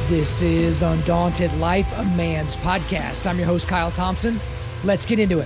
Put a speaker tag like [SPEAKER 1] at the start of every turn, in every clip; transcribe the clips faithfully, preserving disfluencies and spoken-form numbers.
[SPEAKER 1] This is Undaunted Life, a Man's Podcast. I'm your host, Kyle Thompson. Let's get into it.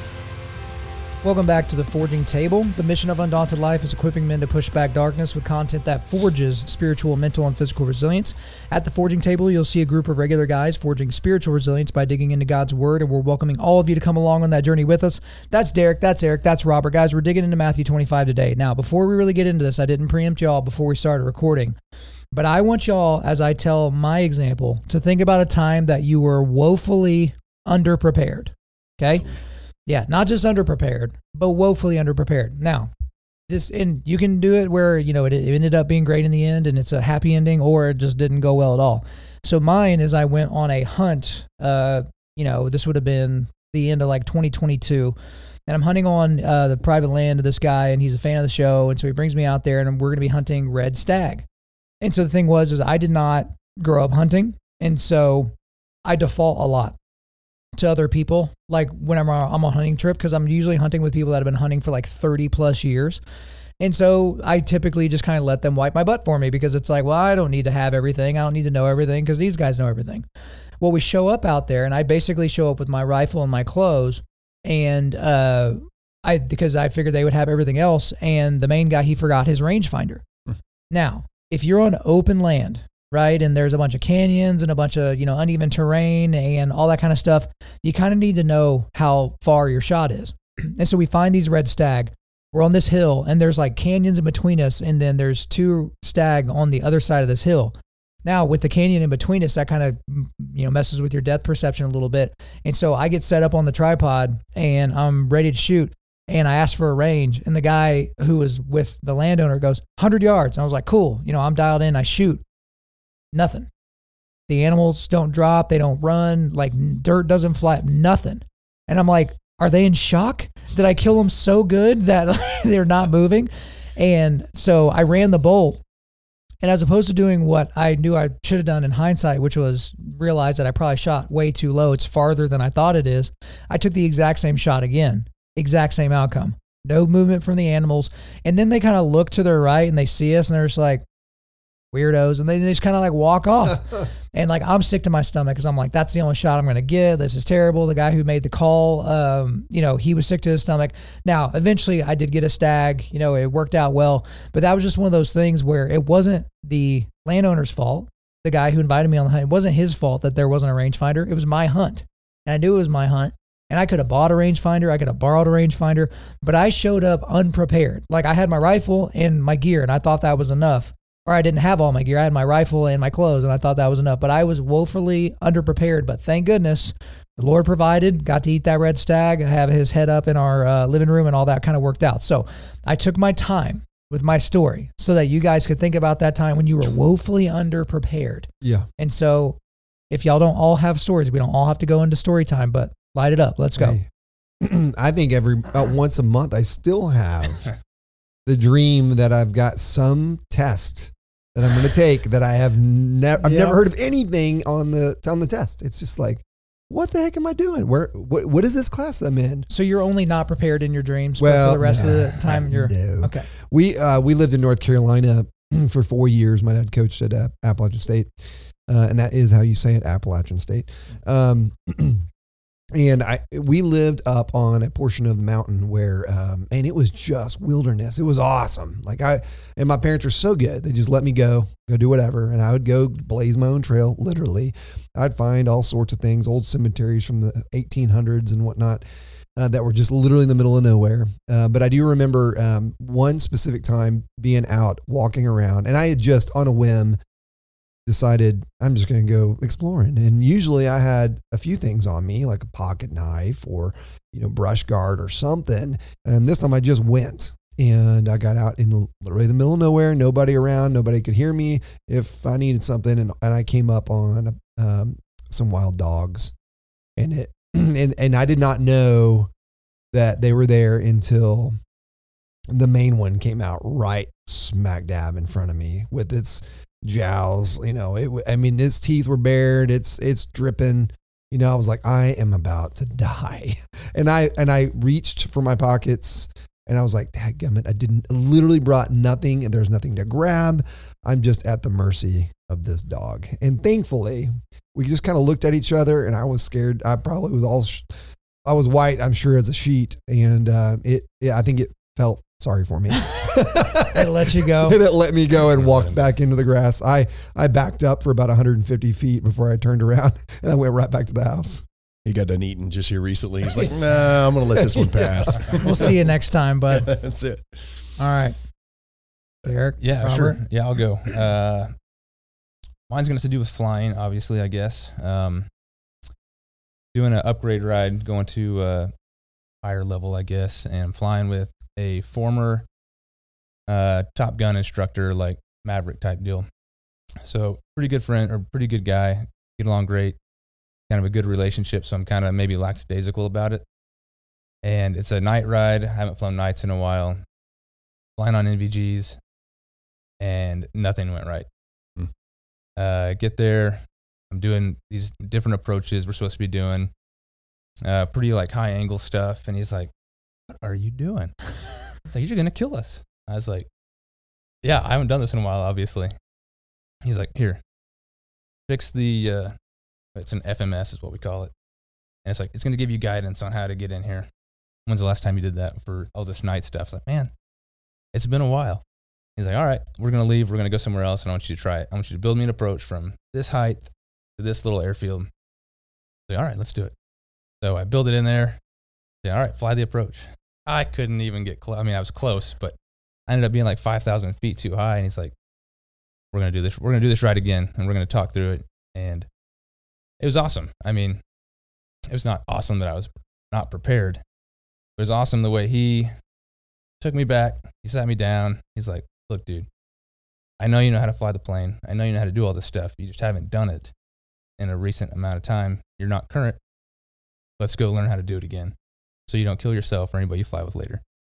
[SPEAKER 1] Welcome back to the Forging Table. The mission of Undaunted Life is equipping men to push back darkness with content that forges spiritual, mental, and physical resilience. At the Forging Table, you'll see a group of regular guys forging spiritual resilience by digging into God's Word, and we're welcoming all of you to come along on that journey with us. That's Derek, that's Eric, that's Robert. Guys, we're digging into Matthew twenty-five today. Now, before we really get into this, I didn't preempt y'all before we started recording, but I want y'all, as I tell my example, to think about a time that you were woefully underprepared, okay? Yeah, not just underprepared, but woefully underprepared. Now, this, and you can do it where, you know, it, it ended up being great in the end and it's a happy ending, or it just didn't go well at all. So mine is I went on a hunt, uh, you know, this would have been the end of like twenty twenty-two, and I'm hunting on uh, the private land of this guy, and he's a fan of the show, and so he brings me out there, and we're going to be hunting red stag. And so the thing was, is I did not grow up hunting, and so I default a lot to other people, like whenever I'm on a hunting trip, because I'm usually hunting with people that have been hunting for like thirty plus years. And so I typically just kind of let them wipe my butt for me, because it's like, well, I don't need to have everything. I don't need to know everything because these guys know everything. Well, we show up out there, and I basically show up with my rifle and my clothes, and uh, I because I figured they would have everything else. And the main guy, he forgot his rangefinder. Now, if you're on open land, right, and there's a bunch of canyons and a bunch of, you know, uneven terrain and all that kind of stuff, you kind of need to know how far your shot is. And so we find these red stag. We're on this hill, and there's like canyons in between us, and then there's two stag on the other side of this hill. Now, with the canyon in between us, that kind of, you know, messes with your depth perception a little bit. And so I get set up on the tripod, and I'm ready to shoot. And I asked for a range, and the guy who was with the landowner goes, one hundred yards. And I was like, cool. You know, I'm dialed in. I shoot. Nothing. The animals don't drop. They don't run. Like, dirt doesn't fly. Nothing. And I'm like, are they in shock? Did I kill them so good that they're not moving? And so I ran the bolt. And as opposed to doing what I knew I should have done in hindsight, which was realize that I probably shot way too low, it's farther than I thought it is, I took the exact same shot again. Exact same outcome. No movement from the animals. And then they kind of look to their right and they see us, and they're just like, weirdos. And they, they just kind of like walk off. And like, I'm sick to my stomach, because I'm like, that's the only shot I'm going to get. This is terrible. The guy who made the call, um, you know, he was sick to his stomach. Now, eventually I did get a stag, you know, it worked out well, but that was just one of those things where it wasn't the landowner's fault. The guy who invited me on the hunt, it wasn't his fault that there wasn't a rangefinder. It was my hunt. And I knew it was my hunt. And I could have bought a rangefinder. I could have borrowed a rangefinder, but I showed up unprepared. Like, I had my rifle and my gear, and I thought that was enough. Or I didn't have all my gear. I had my rifle and my clothes, and I thought that was enough. But I was woefully underprepared. But thank goodness the Lord provided, got to eat that red stag, have his head up in our uh, living room, and all that kind of worked out. So I took my time with my story so that you guys could think about that time when you were woefully underprepared.
[SPEAKER 2] Yeah.
[SPEAKER 1] And so if y'all don't all have stories, we don't all have to go into story time, but light it up. Let's go.
[SPEAKER 2] Hey, I think every about once a month, I still have the dream that I've got some test that I'm going to take that I have never, I've
[SPEAKER 1] Yeah.
[SPEAKER 2] never heard of anything on the, on the test. It's just like, what the heck am I doing? Where, what, what is this class I'm in?
[SPEAKER 1] So you're only not prepared in your dreams,
[SPEAKER 2] Well,
[SPEAKER 1] but for the rest
[SPEAKER 2] nah,
[SPEAKER 1] of the time you're
[SPEAKER 2] no.
[SPEAKER 1] okay.
[SPEAKER 2] We, uh, we lived in North Carolina for four years. My dad coached at uh, Appalachian State. Uh, and that is how you say it, Appalachian State. Um, And I, we lived up on a portion of the mountain where, um, and it was just wilderness. It was awesome. Like I, and my parents were so good. They just let me go, go do whatever. And I would go blaze my own trail. Literally, I'd find all sorts of things, old cemeteries from the eighteen hundreds and whatnot, uh, that were just literally in the middle of nowhere. Uh, but I do remember, um, one specific time being out walking around, and I had just on a whim decided I'm just going to go exploring. And usually I had a few things on me, like a pocket knife or, you know, brush guard or something. And this time I just went, and I got out in literally the middle of nowhere, nobody around, nobody could hear me if I needed something. And, and I came up on um, some wild dogs, and it, and, and I did not know that they were there until the main one came out right smack dab in front of me with its jowls. You know, it, I mean, its teeth were bared. It's, it's dripping. You know, I was like, I am about to die. And I, and I reached for my pockets, and I was like, dadgummit, I didn't, literally brought nothing, and there's nothing to grab. I'm just at the mercy of this dog. And thankfully, we just kind of looked at each other, and I was scared. I probably was all, sh- I was white, I'm sure, as a sheet. And uh, it, it, I think it felt sorry for me.
[SPEAKER 1] It let you go.
[SPEAKER 2] It let me go and walked back into the grass. I, I backed up for about one hundred fifty feet before I turned around, and I went right back to the house.
[SPEAKER 3] He got done eating just here recently. He's like, nah, I'm going to let this one pass.
[SPEAKER 1] We'll see you next time, bud.
[SPEAKER 3] That's it.
[SPEAKER 1] All right. Eric?
[SPEAKER 4] Yeah,
[SPEAKER 1] Robert?
[SPEAKER 4] sure. Yeah, I'll go. Uh, mine's going to have to do with flying, obviously, I guess. Um, doing an upgrade ride, going to uh, higher level, I guess, and flying with a former uh, Top Gun instructor, like Maverick type deal. So pretty good friend, or pretty good guy, get along great. Kind of a good relationship, so I'm kind of maybe lackadaisical about it. And it's a night ride. I haven't flown nights in a while. Flying on N V Gs, and nothing went right. Hmm. Uh, get there. I'm doing these different approaches we're supposed to be doing. Uh, pretty like high angle stuff. And he's like, "What are you doing?" He's like, "You're going to kill us." I was like, "Yeah, I haven't done this in a while, obviously." He's like, "Here, fix the, uh, it's an F M S is what we call it. And it's like, it's going to give you guidance on how to get in here. When's the last time you did that for all this night stuff?" Like, man, it's been a while. He's like, "All right, we're going to leave. We're going to go somewhere else, and I want you to try it. I want you to build me an approach from this height to this little airfield." I'm like, "All right, let's do it." So I build it in there. Say, "All right, fly the approach." I couldn't even get close. I mean, I was close, but I ended up being like five thousand feet too high. And he's like, "We're going to do this. We're going to do this right again, and we're going to talk through it." And it was awesome. I mean, it was not awesome that I was not prepared. It was awesome the way he took me back. He sat me down. He's like, "Look, dude, I know you know how to fly the plane. I know you know how to do all this stuff. You just haven't done it in a recent amount of time. You're not current. Let's go learn how to do it again so you don't kill yourself or anybody you fly with later."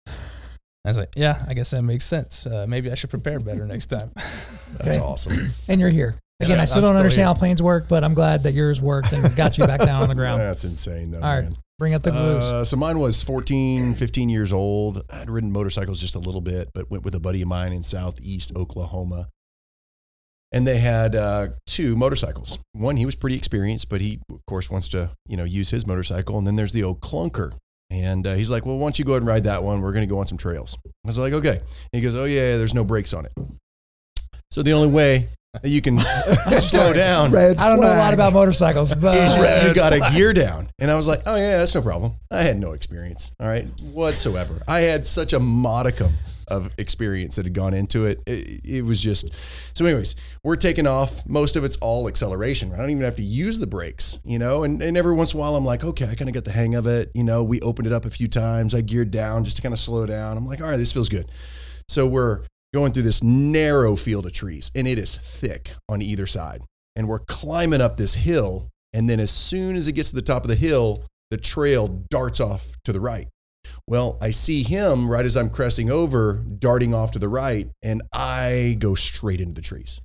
[SPEAKER 4] I was like, "Yeah, I guess that makes sense. Uh, maybe I should prepare better next time."
[SPEAKER 3] That's
[SPEAKER 1] Okay.
[SPEAKER 3] awesome.
[SPEAKER 1] And you're here. Again,
[SPEAKER 3] Yeah,
[SPEAKER 1] I still
[SPEAKER 3] I'm
[SPEAKER 1] don't
[SPEAKER 3] still
[SPEAKER 1] understand
[SPEAKER 3] here.
[SPEAKER 1] how planes work, but I'm glad that yours worked and got you back down on the ground.
[SPEAKER 3] That's insane, though,
[SPEAKER 1] All right.
[SPEAKER 3] man.
[SPEAKER 1] Bring up the grooves.
[SPEAKER 3] Uh, so mine was fourteen, fifteen years old. I'd ridden motorcycles just a little bit, but went with a buddy of mine in southeast Oklahoma. And they had uh, two motorcycles. One, he was pretty experienced, but he, of course, wants to, you know, use his motorcycle. And then there's the old clunker. And uh, he's like, "Well, why don't you go ahead and ride that one? We're going to go on some trails." I was like, "Okay." And he goes, "Oh, yeah, there's no brakes on it." So the only way that you can slow down
[SPEAKER 2] Red
[SPEAKER 1] I don't know a lot
[SPEAKER 2] flag.
[SPEAKER 1] about motorcycles,
[SPEAKER 3] is
[SPEAKER 1] but
[SPEAKER 3] you, you got a gear down. And I was like, "Oh, yeah, that's no problem." I had no experience, all right, whatsoever. I had such a modicum of experience that had gone into it. It, it was just, so anyways, we're taking off. Most of it's all acceleration. I don't even have to use the brakes, you know, and, and every once in a while I'm like, okay, I kind of got the hang of it. You know, we opened it up a few times. I geared down just to kind of slow down. I'm like, all right, this feels good. So we're going through this narrow field of trees, and it is thick on either side. And we're climbing up this hill. And then as soon as it gets to the top of the hill, the trail darts off to the right. Well, I see him right as I'm cresting over, darting off to the right, and I go straight into the trees.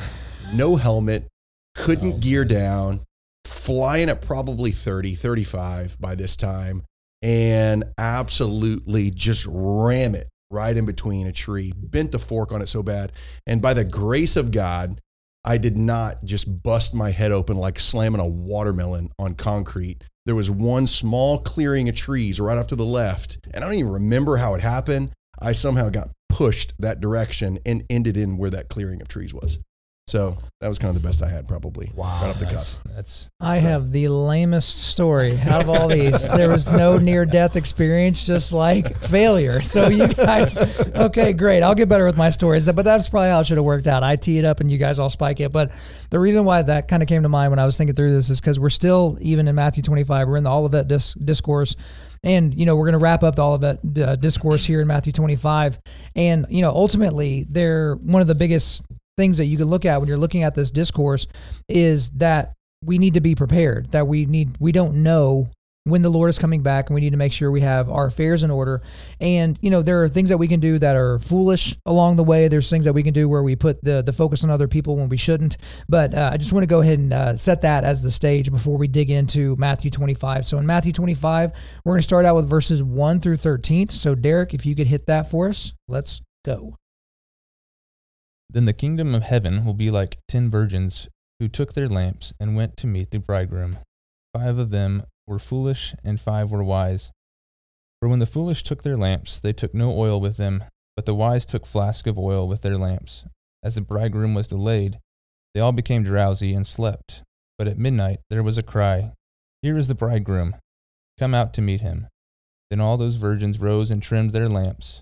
[SPEAKER 3] No helmet, couldn't
[SPEAKER 4] Oh,
[SPEAKER 3] gear down, flying at probably thirty, thirty-five by this time, and absolutely just ram it right in between a tree, bent the fork on it so bad. And by the grace of God, I did not just bust my head open like slamming a watermelon on concrete. There was one small clearing of trees right off to the left. And I don't even remember how it happened. I somehow got pushed that direction and ended in where that clearing of trees was. So that was kind of the best I had, probably.
[SPEAKER 4] Wow.
[SPEAKER 3] Right off the
[SPEAKER 4] That's,
[SPEAKER 3] cuff.
[SPEAKER 4] that's
[SPEAKER 1] I have the lamest story out of all these. There was no near-death experience, just like failure. So you guys, okay, great. I'll get better with my stories, but that's probably how it should have worked out. I tee it up and you guys all spike it. But the reason why that kind of came to mind when I was thinking through this is because we're still, even in Matthew twenty-five, we're in the Olivet dis- discourse. And, you know, we're going to wrap up the Olivet uh, discourse here in Matthew twenty-five. And, you know, ultimately, they're one of the biggest things that you can look at when you're looking at this discourse is that we need to be prepared, that we need, we don't know when the Lord is coming back, and we need to make sure we have our affairs in order. And, you know, there are things that we can do that are foolish along the way. There's things that we can do where we put the, the focus on other people when we shouldn't. But uh, I just want to go ahead and uh, set that as the stage before we dig into Matthew twenty-five. So in Matthew twenty-five, we're going to start out with verses one through thirteen. So Derek, if you could hit that for us, let's go.
[SPEAKER 4] Then the kingdom of heaven will be like ten virgins who took their lamps and went to meet the bridegroom. Five of them were foolish, and five were wise. For when the foolish took their lamps, they took no oil with them, but the wise took flasks of oil with their lamps. As the bridegroom was delayed, they all became drowsy and slept. But at midnight there was a cry, "Here is the bridegroom, come out to meet him." Then all those virgins rose and trimmed their lamps.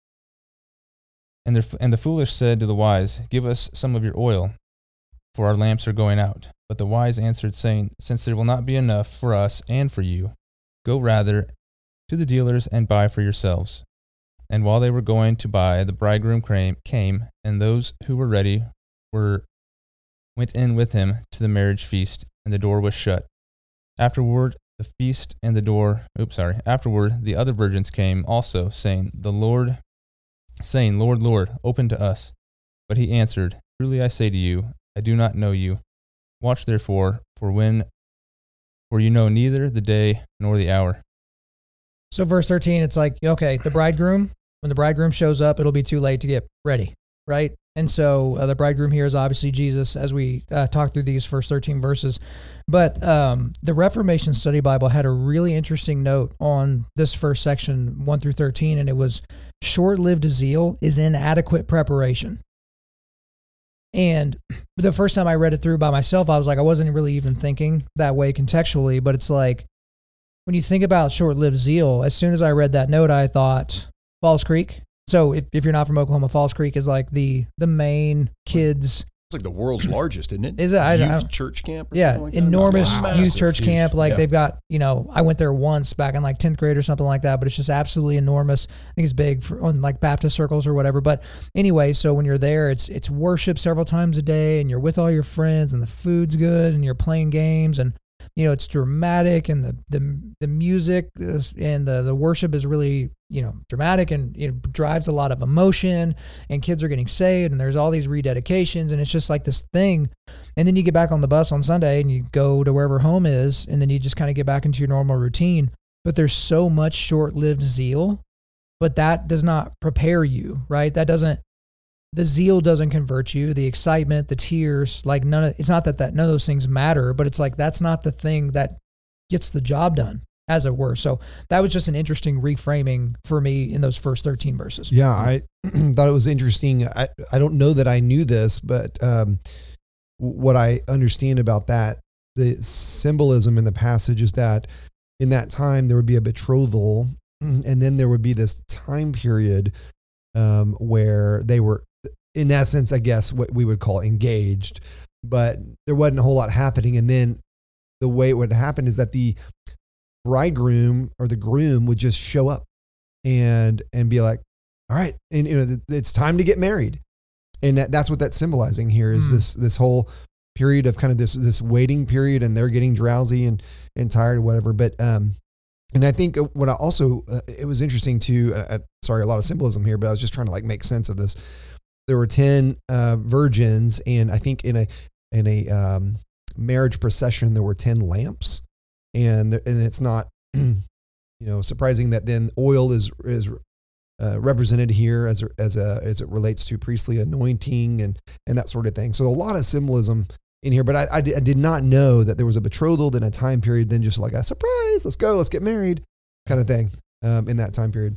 [SPEAKER 4] And, their, and the foolish said to the wise, "Give us some of your oil, for our lamps are going out." But the wise answered, saying, "Since there will not be enough for us and for you, go rather to the dealers and buy for yourselves." And while they were going to buy, the bridegroom came, and those who were ready were went in with him to the marriage feast, and the door was shut. Afterward, the feast and the door, oops, sorry. Afterward, the other virgins came also, saying, "The Lord, saying, Lord, Lord, open to us." But he answered, "Truly I say to you, I do not know you. Watch therefore, for when, for you know neither the day nor the hour."
[SPEAKER 1] So verse thirteen, it's like, okay, the bridegroom, when the bridegroom shows up, it'll be too late to get ready, right? And so uh, the bridegroom here is obviously Jesus, as we uh, talk through these first thirteen verses. But um, the Reformation Study Bible had a really interesting note on this first section, one through thirteen, and it was, "Short-lived zeal is inadequate preparation." And the first time I read it through by myself, I was like, I wasn't really even thinking that way contextually, but it's like, when you think about short-lived zeal, as soon as I read that note, I thought Falls Creek. So if, if you're not from Oklahoma, Falls Creek is like the the main kids.
[SPEAKER 3] It's like the world's largest, isn't it?
[SPEAKER 1] Is it? I,
[SPEAKER 3] youth
[SPEAKER 1] I don't,
[SPEAKER 3] church camp? Or
[SPEAKER 1] yeah,
[SPEAKER 3] like
[SPEAKER 1] enormous
[SPEAKER 3] wow.
[SPEAKER 1] youth
[SPEAKER 3] Massive,
[SPEAKER 1] church
[SPEAKER 3] huge.
[SPEAKER 1] camp. Like
[SPEAKER 3] Yeah.
[SPEAKER 1] they've got, you know, I went there once back in like tenth grade or something like that, but it's just absolutely enormous. I think it's big for on like Baptist circles or whatever. But anyway, so when you're there, it's it's worship several times a day, and you're with all your friends, and the food's good, and you're playing games, and you know, it's dramatic, and the the the music is, and the the worship is really, you know, dramatic, and it drives a lot of emotion, and kids are getting saved, and there's all these rededications, and it's just like this thing. And then you get back on the bus on Sunday, and you go to wherever home is, and then you just kind of get back into your normal routine. But there's so much short-lived zeal, but that does not prepare you, right? That doesn't. The zeal doesn't convert you, the excitement, the tears, like none of, it's not that, that none of those things matter, but it's like, that's not the thing that gets the job done, as it were. So that was just an interesting reframing for me in those first thirteen verses.
[SPEAKER 2] Yeah, I thought it was interesting. I, I don't know that I knew this, but um, what I understand about that, the symbolism in the passage is that in that time there would be a betrothal, and then there would be this time period um, where they were, in essence, I guess what we would call engaged, but there wasn't a whole lot happening. And then the way it would happen is that the bridegroom or the groom would just show up and, and be like, all right. And you know, it's time to get married. And that, that's what that's symbolizing here is mm. this, this whole period of kind of this, this waiting period, and they're getting drowsy and, and tired or whatever. But, um, and I think what I also, uh, it was interesting too, uh, sorry, a lot of symbolism here, but I was just trying to like make sense of this. There were ten uh, virgins, and I think in a in a um, marriage procession there were ten lamps, and there, and it's not you know surprising that then oil is is uh, represented here as a, as a as it relates to priestly anointing and and that sort of thing. So a lot of symbolism in here, but I, I, I did not know that there was a betrothal, then a time period, then just like a surprise, let's go, let's get married, kind of thing um, in that time period.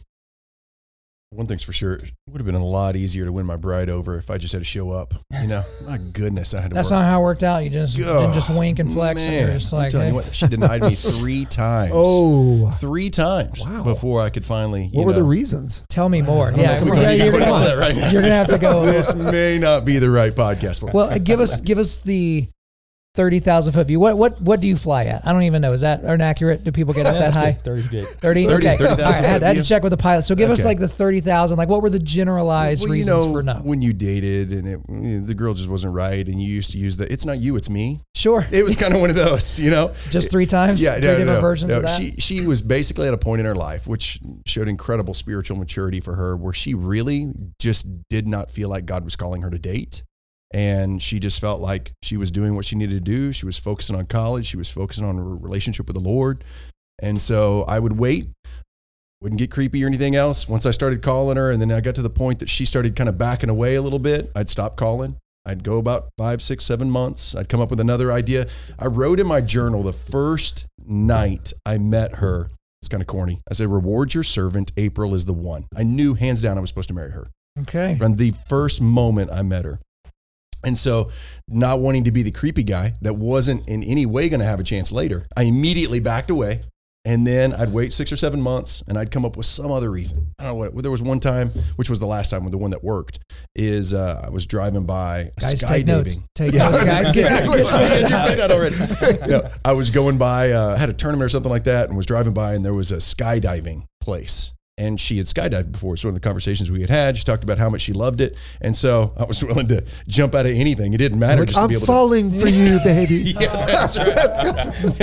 [SPEAKER 3] One thing's for sure, it would have been a lot easier to win my bride over if I just had to show up. You know, my goodness, I had to
[SPEAKER 1] That's
[SPEAKER 3] work.
[SPEAKER 1] not how it worked out. You just
[SPEAKER 3] Oh,
[SPEAKER 1] didn't just wink and flex,
[SPEAKER 3] man.
[SPEAKER 1] and you're just
[SPEAKER 3] I'm
[SPEAKER 1] like,
[SPEAKER 3] telling
[SPEAKER 1] hey.
[SPEAKER 3] you what, she denied me three times.
[SPEAKER 2] Oh,
[SPEAKER 3] Three times
[SPEAKER 2] Wow.
[SPEAKER 3] before I could finally, you
[SPEAKER 2] what were
[SPEAKER 3] know,
[SPEAKER 2] the reasons?
[SPEAKER 1] Tell me more.
[SPEAKER 3] I don't know
[SPEAKER 1] Yeah,
[SPEAKER 3] if we're
[SPEAKER 1] yeah,
[SPEAKER 3] gonna
[SPEAKER 1] you're
[SPEAKER 3] go
[SPEAKER 1] gonna,
[SPEAKER 3] into that right now.
[SPEAKER 1] you're gonna have to go.
[SPEAKER 3] This may not be the right podcast for it.
[SPEAKER 1] Well, give us give us the thirty thousand foot view. What what what do you fly at? I don't even know. Is that inaccurate? Do people get up that high?
[SPEAKER 4] thirty's good.
[SPEAKER 1] thirty?
[SPEAKER 3] thirty,
[SPEAKER 1] Okay.
[SPEAKER 3] thirty
[SPEAKER 1] All right. I
[SPEAKER 3] thousand
[SPEAKER 1] had, I had
[SPEAKER 3] view.
[SPEAKER 1] to check with the pilot. So give us
[SPEAKER 3] Okay.
[SPEAKER 1] like the thirty thousand. Like what were the generalized
[SPEAKER 3] Well, you
[SPEAKER 1] reasons
[SPEAKER 3] know,
[SPEAKER 1] for no?
[SPEAKER 3] when you dated and it, you know, the girl just wasn't right, and you used to use the "it's not you, it's me."
[SPEAKER 1] Sure.
[SPEAKER 3] It was kind of one of those, you know.
[SPEAKER 1] Just three times?
[SPEAKER 3] Yeah,
[SPEAKER 1] Three
[SPEAKER 3] no, no,
[SPEAKER 1] different
[SPEAKER 3] no,
[SPEAKER 1] versions
[SPEAKER 3] no.
[SPEAKER 1] of that?
[SPEAKER 3] She she was basically at a point in her life which showed incredible spiritual maturity for her, where she really just did not feel like God was calling her to date. And she just felt like she was doing what she needed to do. She was focusing on college. She was focusing on her relationship with the Lord. And so I would wait Wouldn't get creepy or anything else. Once I started calling her and then I got to the point that she started kind of backing away a little bit, I'd stop calling. I'd go about five, six, seven months. I'd come up with another idea. I wrote in my journal the first night I met her. It's kind of corny. I said, reward your servant. April is the one. I knew hands down I was supposed to marry her.
[SPEAKER 1] Okay.
[SPEAKER 3] From the first moment I met her. And so not wanting to be the creepy guy that wasn't in any way going to have a chance later, I immediately backed away. And then I'd wait six or seven months and I'd come up with some other reason. I don't know what, there was one time, which was the last time, the one that worked, is uh, I was driving by
[SPEAKER 1] guys, take notes.
[SPEAKER 3] skydiving.
[SPEAKER 1] Take
[SPEAKER 3] Yeah,
[SPEAKER 1] notes, guys.
[SPEAKER 3] exactly. I had that already. Yeah, I was going by, uh, had a tournament or something like that and was driving by and there was a skydiving place. And she had skydived before. So one of the conversations we had had, she talked about how much she loved it. And so I was willing to jump out of anything. It didn't matter.
[SPEAKER 2] Like,
[SPEAKER 3] just to
[SPEAKER 2] I'm
[SPEAKER 3] be able
[SPEAKER 2] falling
[SPEAKER 3] to,
[SPEAKER 2] for you, baby.
[SPEAKER 3] Yeah, that's right. That's,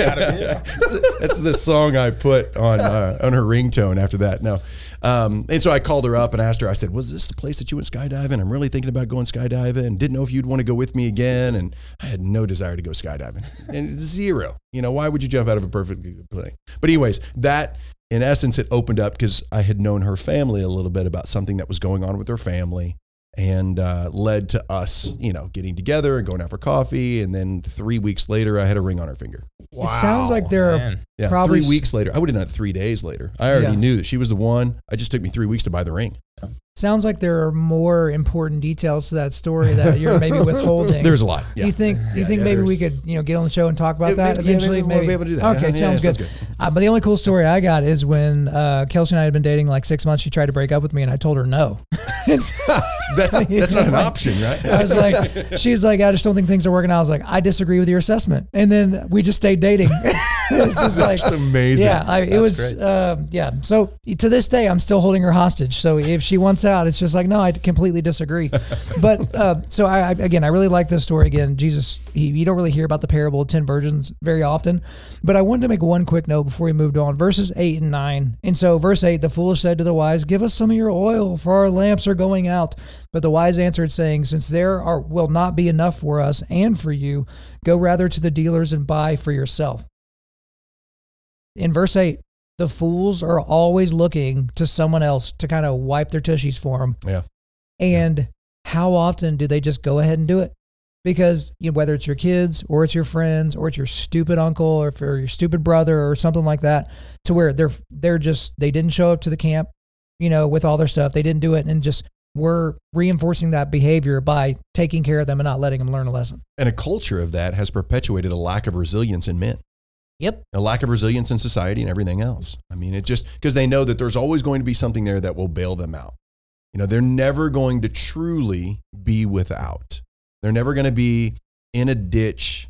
[SPEAKER 3] that's the song I put on uh, on her ringtone after that. No. Um, and so I called her up and asked her, I said, was this the place that you went skydiving? I'm really thinking about going skydiving and didn't know if you'd want to go with me again. And I had no desire to go skydiving. And zero. You know, why would you jump out of a perfect plane? But anyways, that in essence, it opened up because I had known her family a little bit about something that was going on with her family and uh, led to us, you know, getting together and going out for coffee. And then three weeks later, I had a ring on her finger.
[SPEAKER 1] Wow. It sounds like there are
[SPEAKER 4] Man.
[SPEAKER 3] Yeah,
[SPEAKER 1] probably
[SPEAKER 3] three weeks later. I would have done it three days later. I already
[SPEAKER 1] Yeah.
[SPEAKER 3] knew that she was the one. It just took me three weeks to buy the ring.
[SPEAKER 1] sounds like there are more important details to that story that you're maybe withholding.
[SPEAKER 3] There's a lot. Yeah.
[SPEAKER 1] Do you think? Do you
[SPEAKER 3] Yeah,
[SPEAKER 1] think
[SPEAKER 3] yeah,
[SPEAKER 1] maybe
[SPEAKER 3] there's-
[SPEAKER 1] we could, you know, get on the show and talk about
[SPEAKER 3] Yeah,
[SPEAKER 1] that
[SPEAKER 3] maybe- yeah,
[SPEAKER 1] eventually?
[SPEAKER 3] maybe we'll be able to do that.
[SPEAKER 1] Okay,
[SPEAKER 3] Yeah, yeah,
[SPEAKER 1] sounds
[SPEAKER 3] sounds
[SPEAKER 1] good.
[SPEAKER 3] good.
[SPEAKER 1] Uh, but the only cool story I got is when uh, Kelsey and I had been dating like six months. She tried to break up with me, and I told her no.
[SPEAKER 3] That's that's not an option, right?
[SPEAKER 1] I was like, she's like, I just don't think things are working out. I was like, I disagree with your assessment, and then we just stayed dating. It's just like,
[SPEAKER 3] That's amazing.
[SPEAKER 1] yeah, I, it
[SPEAKER 4] That's
[SPEAKER 1] was,
[SPEAKER 4] great.
[SPEAKER 1] uh, yeah. So to this day, I'm still holding her hostage. So if she wants out, it's just like, no, I completely disagree. But uh, so I, I again, I really like this story. Again, Jesus, he, you don't really hear about the parable of ten virgins very often. But I wanted to make one quick note before we moved on. Verses eight and nine. And so verse eight, the foolish said to the wise, give us some of your oil, for our lamps are going out. But the wise answered, saying, since there are will not be enough for us and for you, go rather to the dealers and buy for yourself. In verse eight, the fools are always looking to someone else to kind of wipe their tushies for them.
[SPEAKER 3] Yeah.
[SPEAKER 1] And how often do they just go ahead and do it? Because you know, whether it's your kids or it's your friends or it's your stupid uncle or if or your stupid brother or something like that, to where they're they're just they didn't show up to the camp, you know, with all their stuff. They didn't do it, and just we're reinforcing that behavior by taking care of them and not letting them learn a lesson.
[SPEAKER 3] And a culture of that has perpetuated a lack of resilience in men.
[SPEAKER 1] Yep.
[SPEAKER 3] A lack of resilience in society and everything else. I mean, it just because they know that there's always going to be something there that will bail them out. You know, they're never going to truly be without. They're never going to be in a ditch,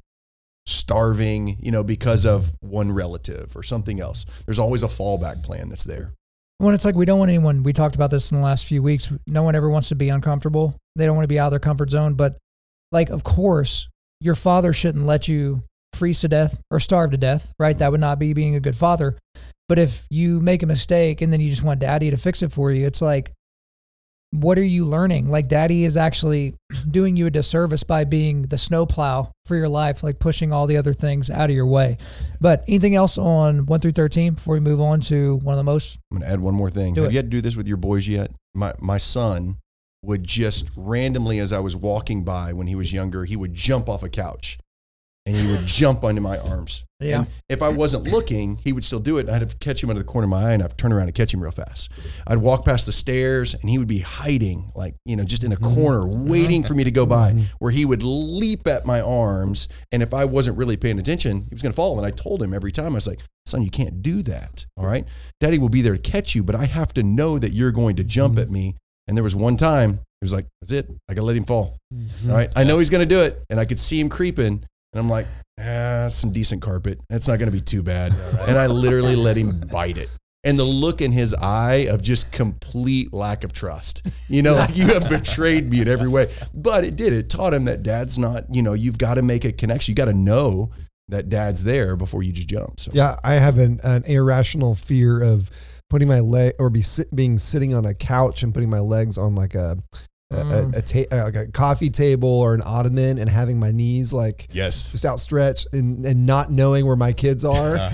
[SPEAKER 3] starving, you know, because of one relative or something else. There's always a fallback plan that's there.
[SPEAKER 1] When it's like we don't want anyone, we talked about this in the last few weeks, no one ever wants to be uncomfortable. They don't want to be out of their comfort zone. But like, of course, your father shouldn't let you freeze to death or starve to death, right? That would not be being a good father. But if you make a mistake and then you just want daddy to fix it for you, it's like, what are you learning? Like daddy is actually doing you a disservice by being the snowplow for your life, like pushing all the other things out of your way. But anything else on one through thirteen before we move on to one of the most?
[SPEAKER 3] I'm going to add one more thing.
[SPEAKER 1] Do
[SPEAKER 3] Have
[SPEAKER 1] it.
[SPEAKER 3] you had to do this with your boys yet? My my son would just randomly, as I was walking by when he was younger, he would jump off a couch and he would jump onto my arms.
[SPEAKER 1] Yeah.
[SPEAKER 3] And if I wasn't looking, he would still do it. And I'd have to catch him under the corner of my eye and I'd turn around and catch him real fast. I'd walk past the stairs and he would be hiding, like, you know, just in a corner, waiting for me to go by, where he would leap at my arms. And if I wasn't really paying attention, he was going to fall. And I told him every time, I was like, son, you can't do that. All right. Daddy will be there to catch you, but I have to know that you're going to jump at me. And there was one time, he was like, that's it. I got to let him fall. All right. I know he's going to do it. And I could see him creeping. And I'm like, ah, some decent carpet. That's not going to be too bad. And I literally let him bite it. And the look in his eye of just complete lack of trust, you know, like you have betrayed me in every way. But it did. It taught him that dad's not, you know, you've got to make a connection. You got to know that dad's there before you just jump. So
[SPEAKER 2] Yeah, I have an, an irrational fear of putting my leg or be sit, being sitting on a couch and putting my legs on like a a,
[SPEAKER 1] Mm.
[SPEAKER 2] a, a, ta- like a coffee table or an ottoman and having my knees like
[SPEAKER 3] yes.
[SPEAKER 2] just outstretched and, and not knowing where my kids are.
[SPEAKER 4] Uh-huh.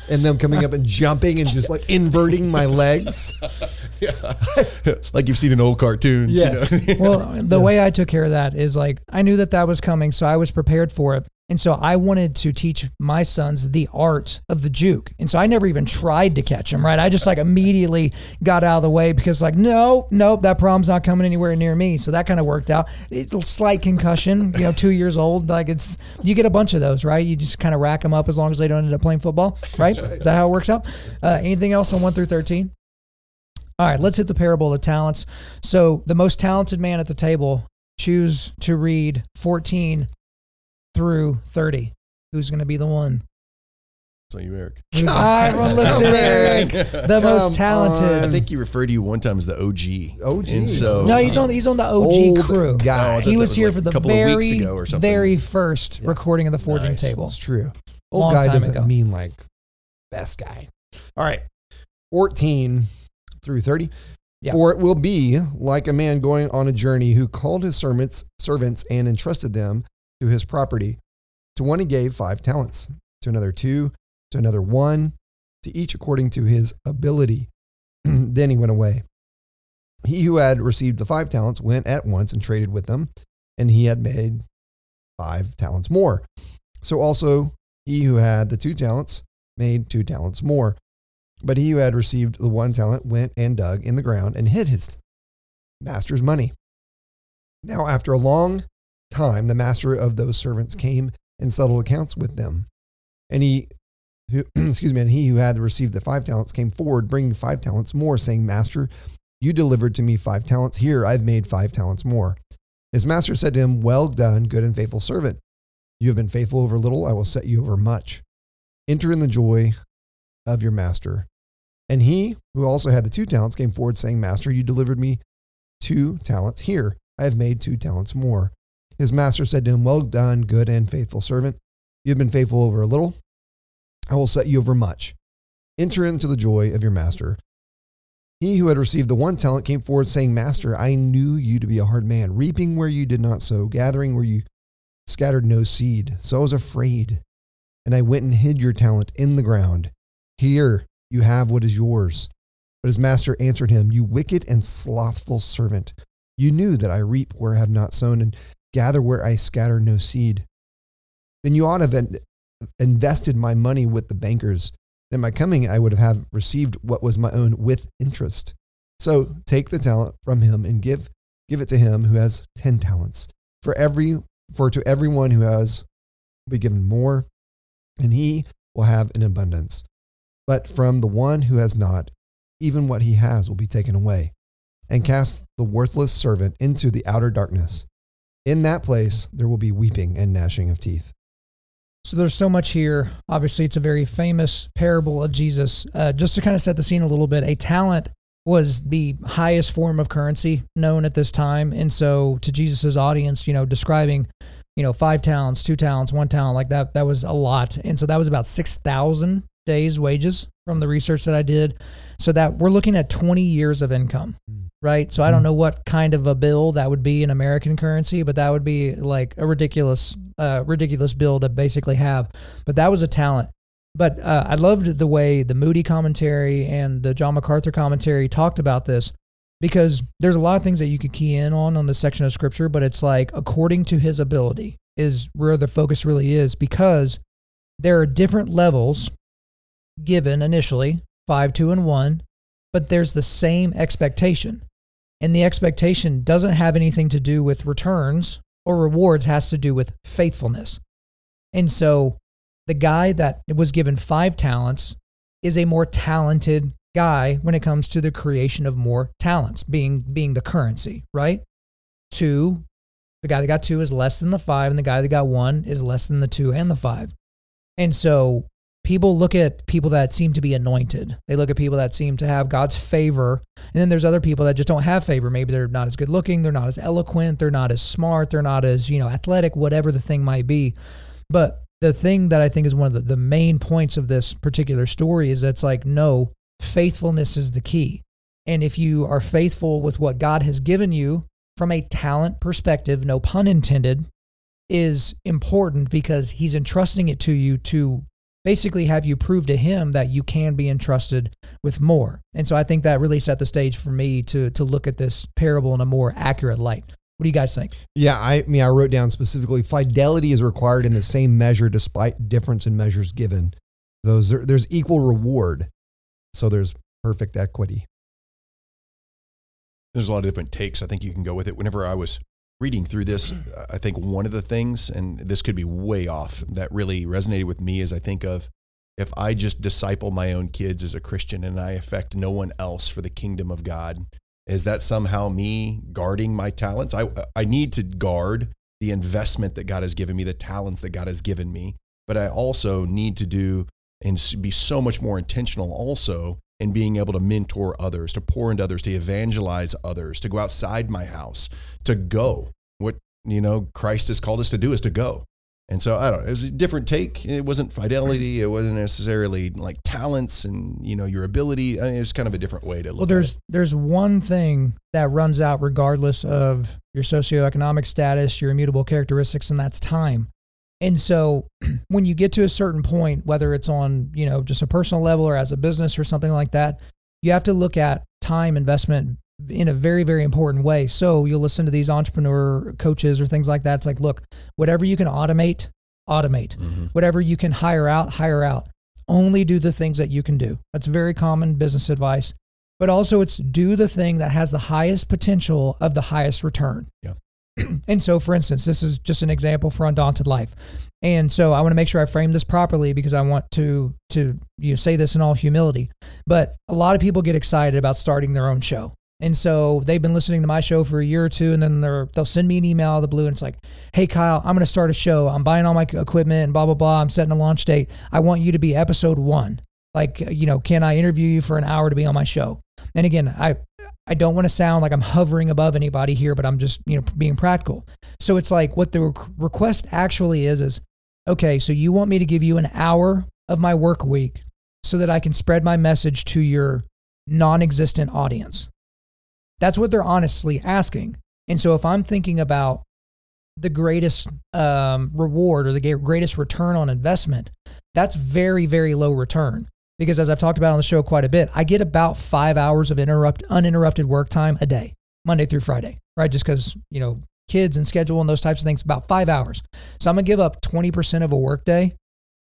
[SPEAKER 2] and them coming up and jumping and just like inverting my legs.
[SPEAKER 3] Yeah. Like you've seen in old cartoons.
[SPEAKER 2] Yes.
[SPEAKER 3] You know?
[SPEAKER 1] Well, the way I took care of that is like, I knew that that was coming, so I was prepared for it. And so I wanted to teach my sons the art of the juke. And so I never even tried to catch him, right? I just like immediately got out of the way because like, no, nope, that problem's not coming anywhere near me. So that kind of worked out. It's a slight concussion, you know, two years old. Like it's, you get a bunch of those, right? You just kind of rack them up as long as they don't end up playing football, right? Is that how it works out? Uh, anything else on one through thirteen? All right, let's hit the parable of talents. So the most talented man at the table, choose to read fourteen through thirty. Who's going to be the one?
[SPEAKER 3] So you, Eric.
[SPEAKER 1] Who's, all right, everyone listen, Eric. The most
[SPEAKER 2] Come
[SPEAKER 1] talented.
[SPEAKER 3] I think he referred to you one time as the O G.
[SPEAKER 2] O G.
[SPEAKER 3] And so,
[SPEAKER 1] No, he's on. He's on the O G
[SPEAKER 2] Old
[SPEAKER 1] crew.
[SPEAKER 2] guy.
[SPEAKER 3] Oh, I thought
[SPEAKER 1] He
[SPEAKER 3] that
[SPEAKER 1] was,
[SPEAKER 3] was
[SPEAKER 1] here
[SPEAKER 3] like
[SPEAKER 1] for
[SPEAKER 3] a
[SPEAKER 1] the
[SPEAKER 3] couple of
[SPEAKER 1] very,
[SPEAKER 3] weeks ago or something.
[SPEAKER 1] very first
[SPEAKER 2] Yeah.
[SPEAKER 1] recording of the Forging
[SPEAKER 3] Nice.
[SPEAKER 1] Table.
[SPEAKER 2] It's true. Old
[SPEAKER 1] Long
[SPEAKER 2] guy
[SPEAKER 1] time
[SPEAKER 2] doesn't
[SPEAKER 1] ago.
[SPEAKER 2] mean like best guy. All right. fourteen through thirty.
[SPEAKER 1] Yeah.
[SPEAKER 2] For it will be like a man going on a journey who called his servants, servants and entrusted them to his property. To one he gave five talents, to another two, to another one, to each according to his ability. Then he went away. He who had received the five talents went at once and traded with them, and he had made five talents more. So also he who had the two talents made two talents more. But he who had received the one talent went and dug in the ground and hid his master's money. Now after a long time, the master of those servants came and settled accounts with them. And he who, excuse me, and he who had received the five talents came forward, bringing five talents more, saying, Master, you delivered to me five talents. Here I've made five talents more. His master said to him, Well done, good and faithful servant. You have been faithful over little, I will set you over much. Enter in the joy of your master. And he who also had the two talents came forward, saying, Master, you delivered me two talents. Here I have made two talents more. His master said to him, Well done, good and faithful servant. You have been faithful over a little, I will set you over much. Enter into the joy of your master. He who had received the one talent came forward, saying, Master, I knew you to be a hard man, reaping where you did not sow, gathering where you scattered no seed. So I was afraid, and I went and hid your talent in the ground. Here you have what is yours. But his master answered him, You wicked and slothful servant. You knew that I reap where I have not sown, and gather where I scatter no seed. Then you ought to have invested my money with the bankers. In my coming, I would have received what was my own with interest. So take the talent from him and give, give it to him who has ten talents. For every, for to everyone who has will be given more, and he will have an abundance. But from the one who has not, even what he has will be taken away. And cast the worthless servant into the outer darkness. In that place, there will be weeping and gnashing of teeth.
[SPEAKER 1] So there's so much here. Obviously, it's a very famous parable of Jesus. Uh, just to kind of set the scene a little bit, a talent was the highest form of currency known at this time. And so to Jesus's audience, you know, describing, you know, five talents, two talents, one talent, like that, that was a lot. And so that was about six thousand days wages from the research that I did. So that we're looking at twenty years of income, right? So I don't know what kind of a bill that would be in American currency, but that would be like a ridiculous, uh, ridiculous bill to basically have. But that was a talent. But uh, I loved the way the Moody commentary and the John MacArthur commentary talked about this, because there's a lot of things that you could key in on on this section of scripture, but it's like according to his ability is where the focus really is, because there are different levels given initially, five, two, and one, but there's the same expectation. And the expectation doesn't have anything to do with returns or rewards, has to do with faithfulness. And so the guy that was given five talents is a more talented guy when it comes to the creation of more talents, being being the currency, right? Two, the guy that got two is less than the five, and the guy that got one is less than the two and the five. And so people look at people that seem to be anointed. They look at people that seem to have God's favor. And then there's other people that just don't have favor. Maybe they're not as good looking. They're not as eloquent. They're not as smart. They're not as, you know, athletic, whatever the thing might be. But the thing that I think is one of the, the main points of this particular story is that's like, no, faithfulness is the key. And if you are faithful with what God has given you from a talent perspective, no pun intended, is important because he's entrusting it to you to basically have you prove to him that you can be entrusted with more. And so I think that really set the stage for me to to look at this parable in a more accurate light. What do you guys think?
[SPEAKER 2] Yeah, I, I mean, I wrote down specifically, fidelity is required in the same measure despite difference in measures given. Those are, there's equal reward, so there's perfect equity.
[SPEAKER 3] There's a lot of different takes I think you can go with it. Whenever I was reading through this, I think one of the things, and this could be way off, that really resonated with me is I think of, if I just disciple my own kids as a Christian and I affect no one else for the kingdom of God, is that somehow me guarding my talents? I I need to guard the investment that God has given me, the talents that God has given me, but I also need to do and be so much more intentional also in being able to mentor others, to pour into others, to evangelize others, to go outside my house, to go. What, you know, Christ has called us to do is to go. And so, I don't know, it was a different take. It wasn't fidelity. It wasn't necessarily like talents and, you know, your ability. I mean, it was kind of a different way to look
[SPEAKER 1] well, there's,
[SPEAKER 3] at it.
[SPEAKER 1] There's one thing that runs out regardless of your socioeconomic status, your immutable characteristics, and that's time. And so when you get to a certain point, whether it's on, you know, just a personal level or as a business or something like that, you have to look at time investment in a very, very important way. So you'll listen to these entrepreneur coaches or things like that. It's like, look, whatever you can automate, automate. Mm-hmm. Whatever you can hire out, hire out. Only do the things that you can do. That's very common business advice. But also it's do the thing that has the highest potential of the highest return.
[SPEAKER 3] Yeah.
[SPEAKER 1] And so, for instance, this is just an example for Undaunted Life. And so I want to make sure I frame this properly because I want to, to you know, say this in all humility. But a lot of people get excited about starting their own show. And so they've been listening to my show for a year or two, and then they're, they'll send me an email out of the blue, and it's like, hey, Kyle, I'm going to start a show. I'm buying all my equipment and blah, blah, blah. I'm setting a launch date. I want you to be episode one. Like, you know, can I interview you for an hour to be on my show? And again, I I don't want to sound like I'm hovering above anybody here, but I'm just, you know, being practical. So it's like what the request actually is, is, okay, so you want me to give you an hour of my work week so that I can spread my message to your non-existent audience. That's what they're honestly asking. And so if I'm thinking about the greatest um, reward or the greatest return on investment, that's very, very low return. Because as I've talked about on the show quite a bit, I get about five hours of interrupt, uninterrupted work time a day, Monday through Friday, right? Just because, you know, kids and schedule and those types of things, about five hours. So I'm going to give up twenty percent of a work day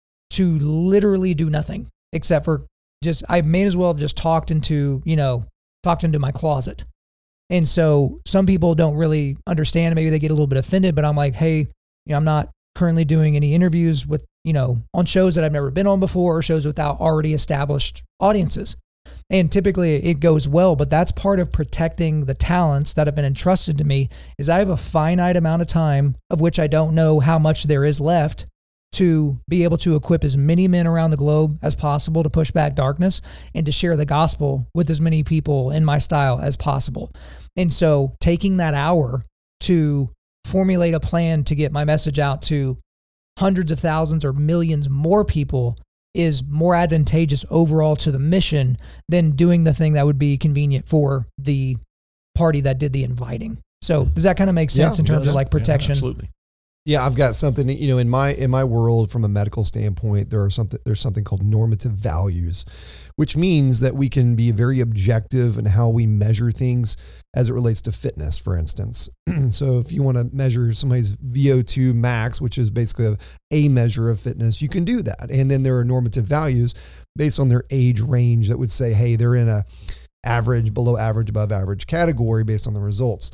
[SPEAKER 1] to literally do nothing except for just, I may as well have just talked into, you know, talked into my closet. And so some people don't really understand. Maybe they get a little bit offended, but I'm like, hey, you know, I'm not currently doing any interviews with, you know, on shows that I've never been on before or shows without already established audiences. And typically it goes well, but that's part of protecting the talents that have been entrusted to me is I have a finite amount of time of which I don't know how much there is left to be able to equip as many men around the globe as possible to push back darkness and to share the gospel with as many people in my style as possible. And so taking that hour to formulate a plan to get my message out to hundreds of thousands or millions more people is more advantageous overall to the mission than doing the thing that would be convenient for the party that did the inviting. So does that kind of make sense
[SPEAKER 2] yeah,
[SPEAKER 1] in terms
[SPEAKER 2] yes.
[SPEAKER 1] of like protection?
[SPEAKER 3] Yeah, absolutely.
[SPEAKER 2] Yeah, I've got something, you know, in my in my world from a medical standpoint, there are something there's something called normative values, which means that we can be very objective in how we measure things as it relates to fitness, for instance. So if you want to measure somebody's V O two max, which is basically a, a measure of fitness, you can do that. And then there are normative values based on their age range that would say, hey, they're in a average, below average, above average category based on the results.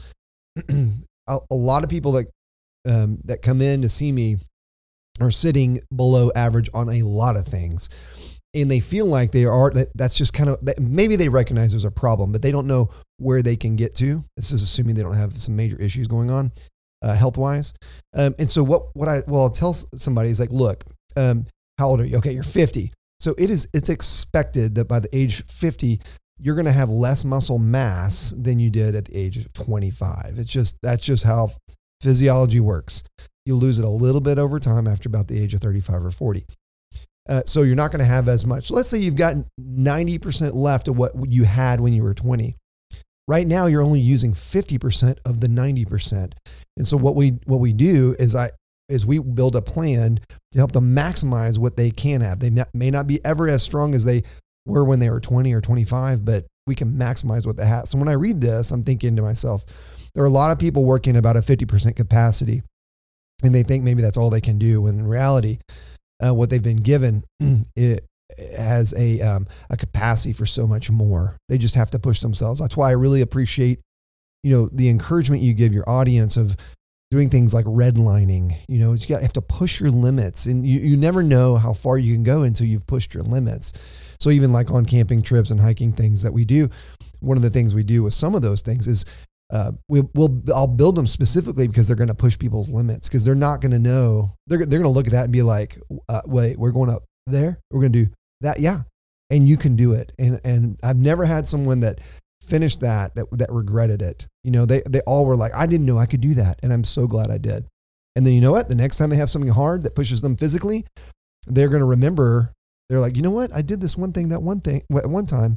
[SPEAKER 2] a, a lot of people that Um, that come in to see me are sitting below average on a lot of things. And they feel like they are, that that's just kind of, maybe they recognize there's a problem, but they don't know where they can get to. This is assuming they don't have some major issues going on uh, health-wise. Um, and so what, what I, well, I'll tell somebody is like, look, um, how old are you? Okay, you're fifty. So it is, it's expected that by the age fifty, you're going to have less muscle mass than you did at the age of twenty-five. It's just, that's just how physiology works. You'll lose it a little bit over time after about the age of thirty-five or forty. Uh, so you're not going to have as much. Let's say you've got ninety percent left of what you had when you were twenty. Right now, you're only using fifty percent of the ninety percent. And so what we what we do is I is we build a plan to help them maximize what they can have. They may not be ever as strong as they were when they were twenty or twenty-five, but we can maximize what they have. So when I read this, I'm thinking to myself, there are a lot of people working about a fifty percent capacity, and they think maybe that's all they can do. When in reality, uh, what they've been given, it has a, um, a capacity for so much more. They just have to push themselves. That's why I really appreciate, you know, the encouragement you give your audience of doing things like redlining. You know, you got, have to push your limits, and you, you never know how far you can go until you've pushed your limits. So even like on camping trips and hiking things that we do, one of the things we do with some of those things is uh, we'll, we'll, I'll build them specifically because they're going to push people's limits, because they're not going to know. They're, they're going to look at that and be like, uh, wait, we're going up there. We're going to do that. Yeah. And you can do it. And, and I've never had someone that finished that, that, that regretted it. You know, they, they all were like, I didn't know I could do that. And I'm so glad I did. And then, you know what, the next time they have something hard that pushes them physically, they're going to remember. They're like, you know what? I did this one thing, that one thing at one time.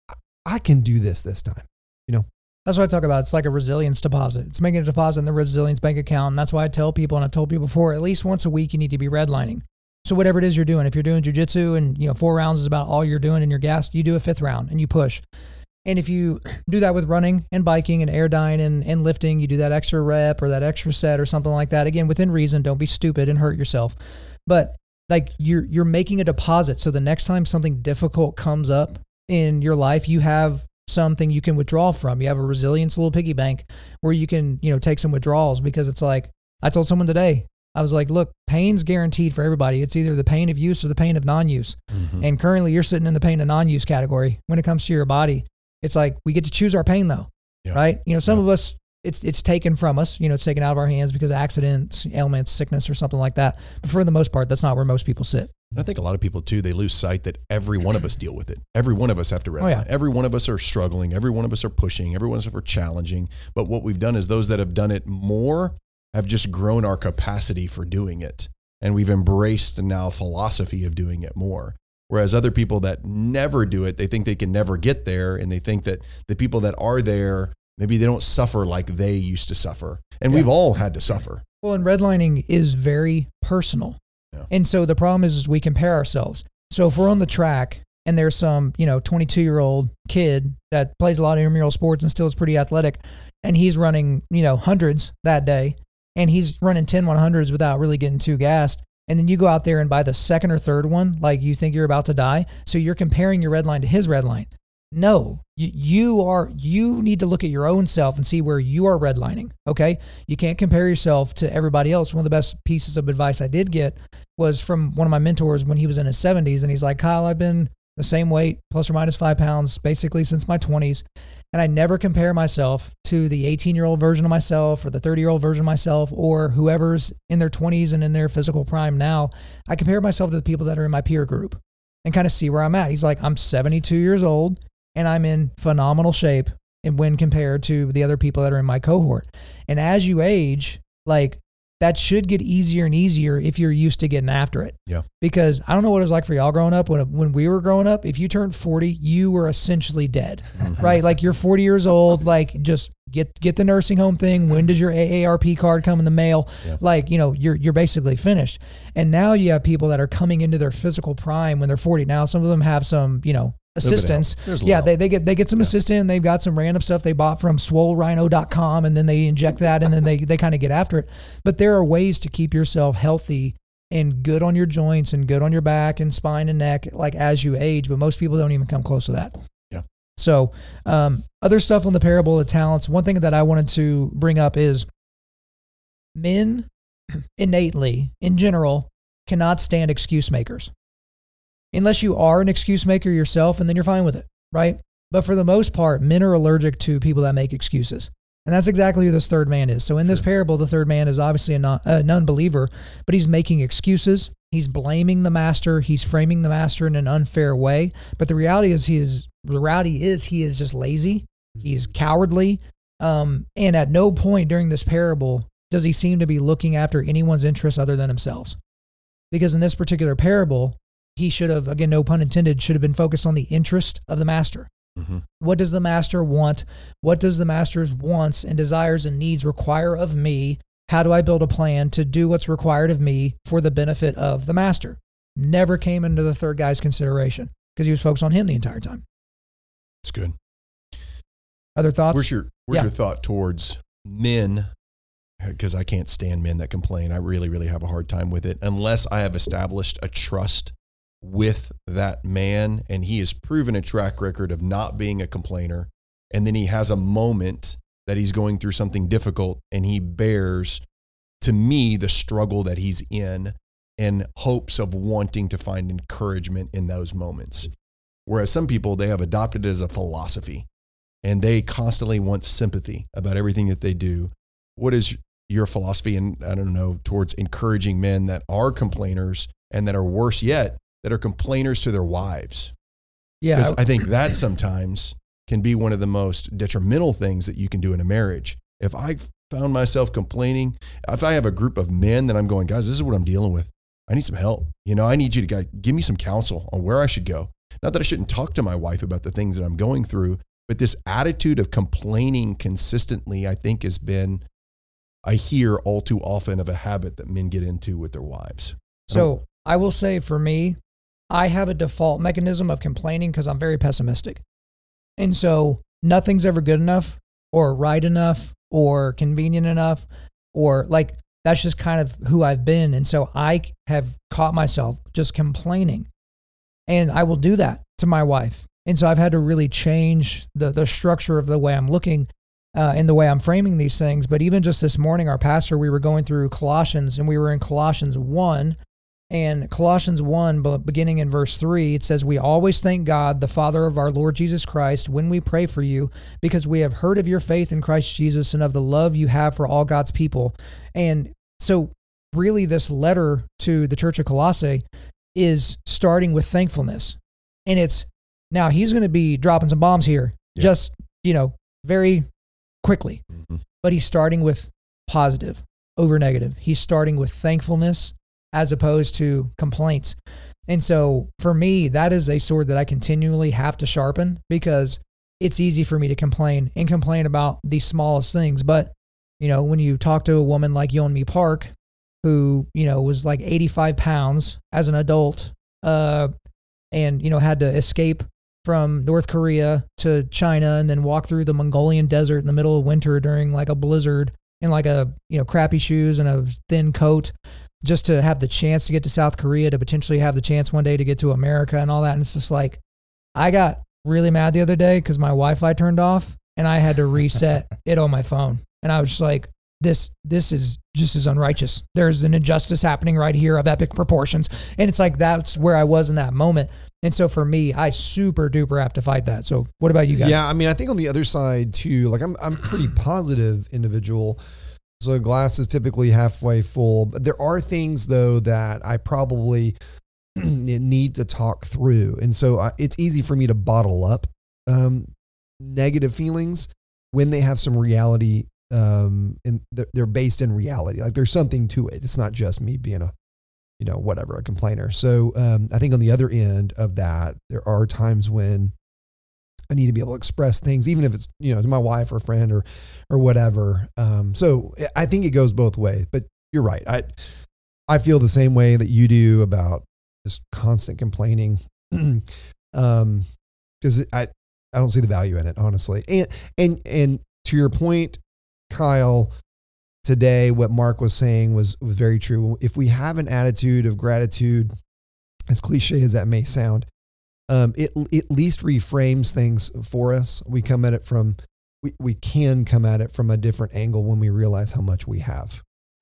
[SPEAKER 2] I can do this this time, you know?
[SPEAKER 1] That's what I talk about. It's like a resilience deposit. It's making a deposit in the resilience bank account. And that's why I tell people, and I've told people before, at least once a week, you need to be redlining. So whatever it is you're doing, if you're doing jujitsu and, you know, four rounds is about all you're doing and you're gassed, you do a fifth round and you push. And if you do that with running and biking and air dying and, and lifting, you do that extra rep or that extra set or something like that. Again, within reason, don't be stupid and hurt yourself. But like you're, you're making a deposit. So the next time something difficult comes up in your life, you have something you can withdraw from. You have a resilience little piggy bank where you can, you know, take some withdrawals, because it's like, I told someone today, I was like, look, pain's guaranteed for everybody. It's either the pain of use or the pain of non-use. Mm-hmm. And currently you're sitting in the pain of non-use category when it comes to your body. It's like, we get to choose our pain though. Yeah. Right. You know, some yeah. of us, it's, it's taken from us, you know, it's taken out of our hands because of accidents, ailments, sickness, or something like that. But for the most part, that's not where most people sit.
[SPEAKER 3] And I think a lot of people too, they lose sight that every one of us deal with it. Every one of us have to redline. Oh, yeah. Every one of us are struggling. Every one of us are pushing. Every one of us are challenging. But what we've done is those that have done it more have just grown our capacity for doing it. And we've embraced now a philosophy of doing it more. Whereas other people that never do it, they think they can never get there. And they think that the people that are there, maybe they don't suffer like they used to suffer. And yeah. we've all had to suffer.
[SPEAKER 1] Well, and redlining is very personal. Yeah. And so the problem is, is we compare ourselves. So if we're on the track and there's some, you know, twenty-two year old kid that plays a lot of intramural sports and still is pretty athletic, and he's running, you know, hundreds that day, and he's running ten one hundreds without really getting too gassed. And then you go out there and by the second or third one, like you think you're about to die. So you're comparing your red line to his red line. No, you, you are, you need to look at your own self and see where you are redlining. Okay. You can't compare yourself to everybody else. One of the best pieces of advice I did get was from one of my mentors when he was in his seventies. And he's like, Kyle, I've been the same weight, plus or minus five pounds, basically since my twenties. And I never compare myself to the eighteen year old version of myself or the thirty year old version of myself or whoever's in their twenties and in their physical prime now. I compare myself to the people that are in my peer group and kind of see where I'm at. He's like, I'm seventy-two years old and I'm in phenomenal shape and when compared to the other people that are in my cohort. And as you age, like that should get easier and easier if you're used to getting after it.
[SPEAKER 3] Yeah.
[SPEAKER 1] Because I don't know what it was like for y'all growing up. When when we were growing up, if you turned forty, you were essentially dead, mm-hmm. right? Like you're forty years old, like just get get the nursing home thing. When does your A A R P card come in the mail? Yeah. Like, you know, you're you're basically finished. And now you have people that are coming into their physical prime when they're forty. Now some of them have some, you know, assistance. Yeah, they, they get they get some yeah. assistance. They've got some random stuff they bought from swole rhino dot com and then they inject that and then they, they kind of get after it. But there are ways to keep yourself healthy and good on your joints and good on your back and spine and neck, like as you age. But most people don't even come close to that.
[SPEAKER 3] Yeah.
[SPEAKER 1] So um, other stuff on the parable of talents. One thing that I wanted to bring up is men innately, in general, cannot stand excuse makers. Unless you are an excuse maker yourself, and then you're fine with it, right? But for the most part, men are allergic to people that make excuses. And that's exactly who this third man is. So in this parable, the third man is obviously a non, an unbeliever, but he's making excuses. He's blaming the master. He's framing the master in an unfair way. But the reality is he is, the reality is he is just lazy. He's cowardly. Um, and at no point during this parable does he seem to be looking after anyone's interests other than himself. Because in this particular parable, he should have, again, no pun intended, should have been focused on the interest of the master. Mm-hmm. What does the master want? What does the master's wants and desires and needs require of me how do I build a plan to do what's required of me for the benefit of the master? Never came into the third guy's consideration because he was focused on him the entire time.
[SPEAKER 3] It's good.
[SPEAKER 1] Other thoughts?
[SPEAKER 3] Where's your Where's
[SPEAKER 1] Yeah.
[SPEAKER 3] your thought towards men? Because I can't stand men that complain. I really, really have a hard time with it unless I have established a trust with that man and he has proven a track record of not being a complainer. And then he has a moment that he's going through something difficult and he bears, to me, the struggle that he's in and hopes of wanting to find encouragement in those moments. Whereas some people, they have adopted it as a philosophy and they constantly want sympathy about everything that they do. What is your philosophy, and I don't know, towards encouraging men that are complainers and that are worse yet, that are complainers to their wives?
[SPEAKER 1] Yeah.
[SPEAKER 3] Because I think that sometimes can be one of the most detrimental things that you can do in a marriage. If I found myself complaining, if I have a group of men that I'm going, guys, this is what I'm dealing with. I need some help. You know, I need you to guys, give me some counsel on where I should go. Not that I shouldn't talk to my wife about the things that I'm going through, but this attitude of complaining consistently, I think, has been, I hear all too often, of a habit that men get into with their wives.
[SPEAKER 1] So I will say for me, I have a default mechanism of complaining because I'm very pessimistic. And so nothing's ever good enough or right enough or convenient enough, or like, that's just kind of who I've been. And so I have caught myself just complaining, and I will do that to my wife. And so I've had to really change the the structure of the way I'm looking uh, and the way I'm framing these things. But even just this morning, our pastor, we were going through Colossians, and we were in Colossians one. And Colossians one, beginning in verse three, it says, "We always thank God, the Father of our Lord Jesus Christ, when we pray for you, because we have heard of your faith in Christ Jesus and of the love you have for all God's people." And so really this letter to the church of Colossae is starting with thankfulness. And it's, now he's going to be dropping some bombs here,
[SPEAKER 3] Yeah.
[SPEAKER 1] just, you know, very quickly.
[SPEAKER 3] Mm-hmm.
[SPEAKER 1] But he's starting with positive over negative. He's starting with thankfulness as opposed to complaints. And so for me, that is a sword that I continually have to sharpen, because it's easy for me to complain and complain about the smallest things. But, you know, when you talk to a woman like Yeonmi Park, who, you know, was like eighty-five pounds as an adult, uh, and, you know, had to escape from North Korea to China and then walk through the Mongolian desert in the middle of winter during like a blizzard in like a, you know, crappy shoes and a thin coat, just to have the chance to get to South Korea, to potentially have the chance one day to get to America and all that. And it's just like, I got really mad the other day because my Wi-Fi turned off and I had to reset it on my phone. And I was just like, this, this is just as unrighteous. There's an injustice happening right here of epic proportions. And it's like, that's where I was in that moment. And so for me, I super duper have to fight that. So what about you guys?
[SPEAKER 2] Yeah. I mean, I think on the other side too, like I'm, I'm a pretty positive individual. So the glass is typically halfway full. But there are things, though, that I probably need to talk through. And so I, it's easy for me to bottle up um, negative feelings when they have some reality, um, and they're, they're based in reality. Like there's something to it. It's not just me being a, you know, whatever, a complainer. So um, I think on the other end of that, there are times when I need to be able to express things, even if it's, you know, to my wife or a friend or, or whatever. Um, so I think it goes both ways, but you're right. I, I feel the same way that you do about just constant complaining. um, cause I, I don't see the value in it, honestly. And, and, and to your point, Kyle, today, what Mark was saying was, was very true. If we have an attitude of gratitude, as cliche as that may sound, Um, it, it at least reframes things for us. We come at it from, we, we can come at it from a different angle when we realize how much we have.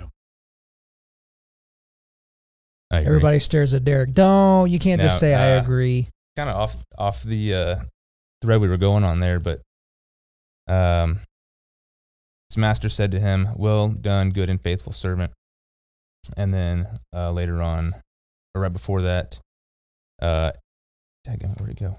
[SPEAKER 4] I agree.
[SPEAKER 1] Everybody stares at Derek. Don't, you can't
[SPEAKER 4] Now,
[SPEAKER 1] just say I
[SPEAKER 4] uh,
[SPEAKER 1] agree.
[SPEAKER 4] Kind of off off the uh, thread we were going on there, but um, his master said to him, "Well done, good and faithful servant." And then uh, later on, or right before that, uh, Daggum, where'd it go?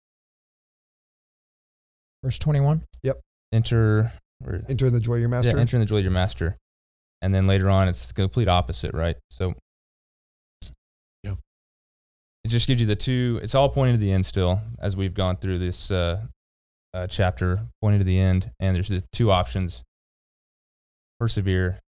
[SPEAKER 1] Verse twenty-one.
[SPEAKER 4] Enter, or,
[SPEAKER 2] Enter the joy of your master.
[SPEAKER 4] yeah, enter in the joy of your master. And then later on, it's the complete opposite, right? So
[SPEAKER 3] Yeah.
[SPEAKER 4] it just gives you the two, it's all pointing to the end still, as we've gone through this uh, uh, chapter, pointing to the end. And there's the two options: persevere,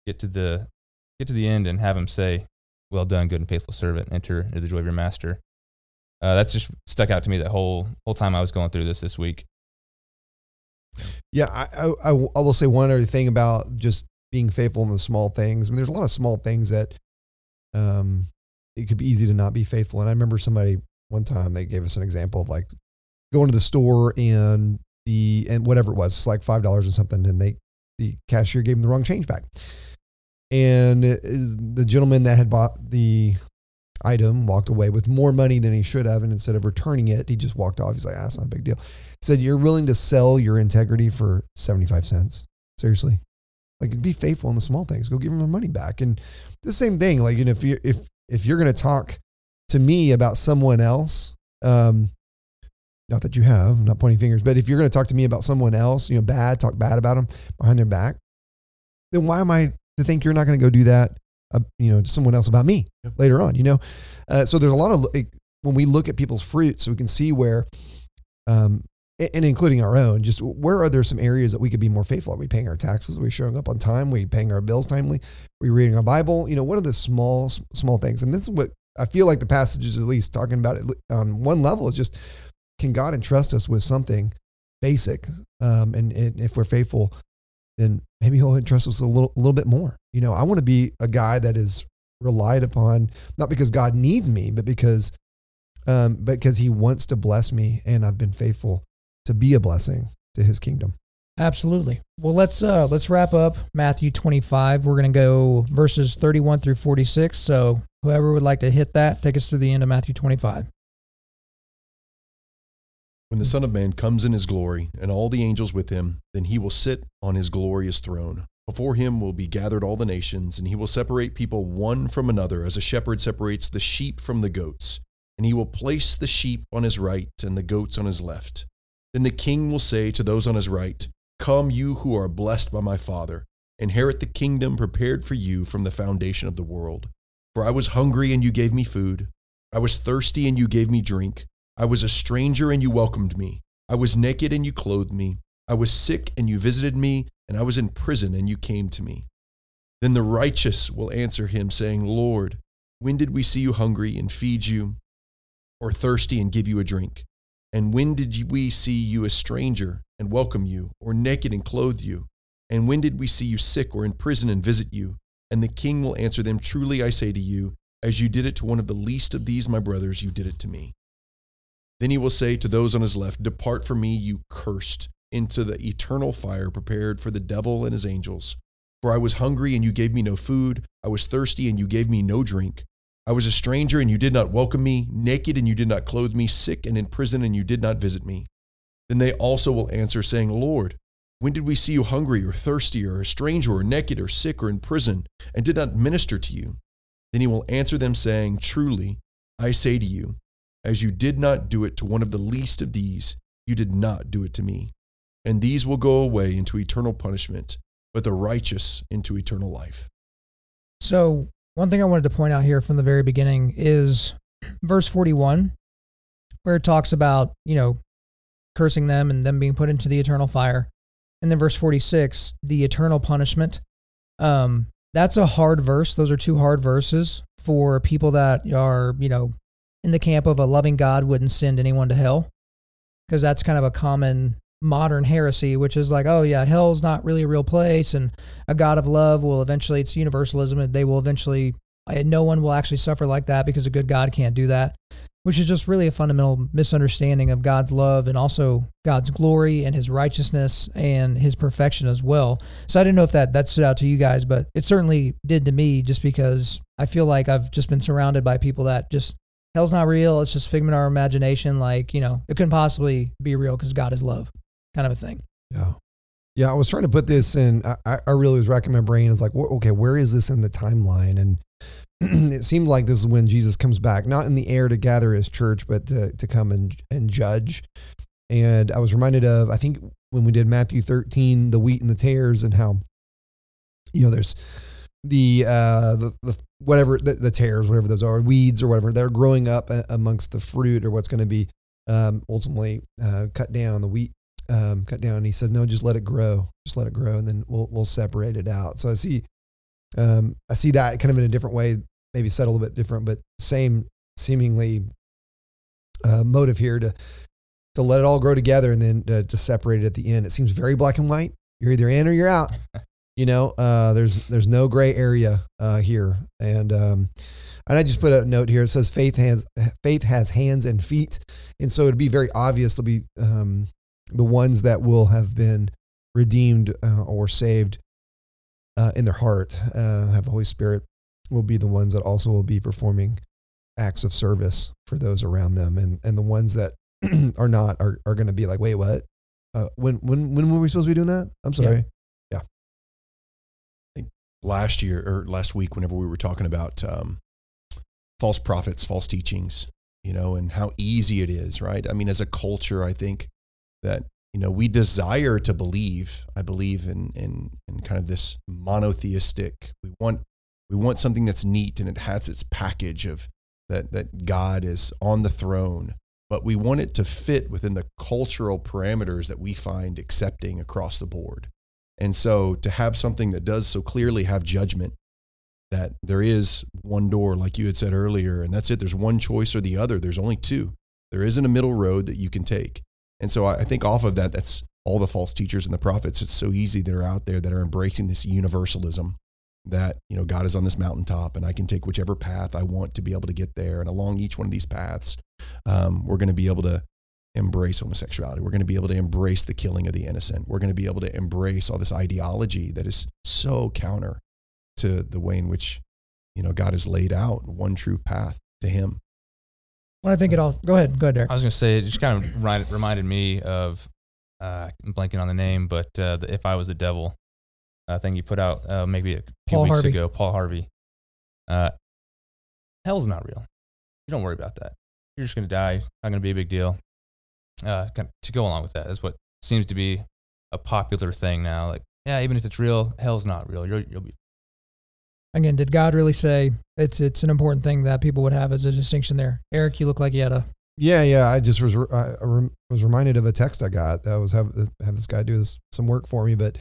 [SPEAKER 4] get to the get to the end and have him say, "Well done, good and faithful servant. Enter into the joy of your master." Uh, that's just stuck out to me that whole whole time I was going through this this week.
[SPEAKER 2] Yeah, I, I, I will say one other thing about just being faithful in the small things. I mean, there's a lot of small things that um, it could be easy to not be faithful. And I remember somebody one time, they gave us an example of like going to the store and the, and whatever it was, it's like five dollars or something. And they, the cashier gave him the wrong change back. And it, the gentleman that had bought the item walked away with more money than he should have. And instead of returning it, he just walked off. He's like, ah, that's not a big deal. He said, you're willing to sell your integrity for seventy-five cents. Seriously. Like, be faithful in the small things. Go give him the money back. And the same thing, like, you know, if you if if you're going to talk to me about someone else, um, not that you have, I'm not pointing fingers, but if you're going to talk to me about someone else, you know, bad, talk bad about them behind their back, then why am I to think you're not going to go do that, uh, you know, to someone else about me yep. later on, you know? Uh, so there's a lot of, like, when we look at people's fruits, so we can see where, um, and including our own, just where are there some areas that we could be more faithful? Are we paying our taxes? Are we showing up on time? Are we paying our bills timely? Are we reading our Bible? You know, what are the small, small things? And this is what I feel like the passage is at least talking about it on one level is just, can God entrust us with something basic? Um, and, and if we're faithful, then maybe he'll entrust us a little, a little bit more. You know, I want to be a guy that is relied upon, not because God needs me, but because, um, because he wants to bless me, and I've been faithful to be a blessing to his kingdom.
[SPEAKER 1] Absolutely. Well, let's uh, let's wrap up Matthew twenty-five. We're going to go verses thirty-one through forty-six. So whoever would like to hit that, take us through the end of Matthew twenty-five.
[SPEAKER 3] When the Son of Man comes in his glory, and all the angels with him, then he will sit on his glorious throne. Before him will be gathered all the nations, and he will separate people one from another, as a shepherd separates the sheep from the goats. And he will place the sheep on his right and the goats on his left. Then the king will say to those on his right, "Come, you who are blessed by my Father, inherit the kingdom prepared for you from the foundation of the world. For I was hungry, and you gave me food. I was thirsty, and you gave me drink. I was a stranger, and you welcomed me. I was naked, and you clothed me. I was sick, and you visited me, and I was in prison, and you came to me." Then the righteous will answer him, saying, "Lord, when did we see you hungry and feed you, or thirsty and give you a drink? And when did we see you a stranger and welcome you, or naked and clothe you? And when did we see you sick or in prison and visit you?" And the king will answer them, "Truly I say to you, as you did it to one of the least of these my brothers, you did it to me." Then he will say to those on his left, "Depart from me, you cursed, into the eternal fire prepared for the devil and his angels. For I was hungry, and you gave me no food. I was thirsty, and you gave me no drink. I was a stranger, and you did not welcome me, naked, and you did not clothe me, sick and in prison, and you did not visit me." Then they also will answer, saying, "Lord, when did we see you hungry or thirsty or a stranger or naked or sick or in prison, and did not minister to you?" Then he will answer them, saying, "Truly, I say to you, as you did not do it to one of the least of these, you did not do it to me." And these will go away into eternal punishment, but the righteous into eternal life.
[SPEAKER 1] So one thing I wanted to point out here from the very beginning is verse forty-one, where it talks about, you know, cursing them and them being put into the eternal fire. And then verse forty-six, the eternal punishment. Um, that's a hard verse. Those are two hard verses for people that are, you know, in the camp of a loving God wouldn't send anyone to hell, because that's kind of a common modern heresy, which is like, oh yeah, hell's not really a real place, and a God of love will eventually, it's universalism, and they will eventually, no one will actually suffer like that because a good God can't do that, which is just really a fundamental misunderstanding of God's love and also God's glory and his righteousness and his perfection as well. So I didn't know if that, that stood out to you guys, but it certainly did to me, just because I feel like I've just been surrounded by people that just, hell's not real, it's just figment of our imagination, like, you know, it couldn't possibly be real because God is love. Kind of a thing.
[SPEAKER 2] Yeah. Yeah. I was trying to put this in, I, I really was racking my brain. It's like, okay, where is this in the timeline? And it seemed like this is when Jesus comes back, not in the air to gather his church, but to, to come and, and judge. And I was reminded of, I think when we did Matthew thirteen, the wheat and the tares, and how, you know, there's the, uh, the, the whatever, the, the tares, whatever those are, weeds or whatever, they're growing up amongst the fruit, or what's going to be um, ultimately uh, cut down, the wheat. Um, cut down. And he says, no, just let it grow. Just let it grow. And then we'll, we'll separate it out. So I see Um, I see that kind of in a different way, maybe said a little bit different, but same seemingly uh, motive here to to let it all grow together and then to, to separate it at the end. It seems very black and white. You're either in or you're out. You know, uh, there's there's no gray area uh, here, and um, and I just put a note here. It says faith has faith has hands and feet, and so it'd be very obvious. There'll be um, the ones that will have been redeemed uh, or saved uh, in their heart, uh, have the Holy Spirit, will be the ones that also will be performing acts of service for those around them, and and the ones that are not are are going to be like, wait, what? Uh, when when when were we supposed to be doing that? I'm sorry. Yeah.
[SPEAKER 3] yeah. Last year or last week, whenever we were talking about um, false prophets, false teachings, you know, and how easy it is, right? I mean, as a culture, I think that, you know, we desire to believe, I believe in, in, in kind of this monotheistic, we want, we want something that's neat and it has its package of that, that God is on the throne, but we want it to fit within the cultural parameters that we find accepting across the board. And so to have something that does so clearly have judgment, that there is one door, like you had said earlier, and that's it. There's one choice or the other. There's only two. There isn't a middle road that you can take. And so I think off of that, that's all the false teachers and the prophets. It's so easy that are out there that are embracing this universalism that, you know, God is on this mountaintop and I can take whichever path I want to be able to get there. And along each one of these paths, um, we're going to be able to embrace homosexuality. We're going to be able to embrace the killing of the innocent. We're going to be able to embrace all this ideology that is so counter to the way in which, you know, God has laid out one true path to him.
[SPEAKER 1] When I think it all, go ahead, go ahead, Derek.
[SPEAKER 4] I was going to say, it just kind of remind, reminded me of, uh, I'm blanking on the name, but uh, the If I Was the Devil uh, thing you put out uh, maybe a few
[SPEAKER 1] Paul
[SPEAKER 4] weeks
[SPEAKER 1] Harvey.
[SPEAKER 4] ago, Paul Harvey. Uh, hell's not real. You don't worry about that. You're just going to die. Not going to be a big deal. Uh, kind of, to go along with that is what seems to be a popular thing now. Like, yeah, even if it's real, hell's not real. You'll, you'll be.
[SPEAKER 1] Again, did God really say it's it's an important thing that people would have as a distinction there? Eric, you look like you had a.
[SPEAKER 2] Yeah, yeah. I just was I rem- was reminded of a text I got that I was have have this guy do this, some work for me, but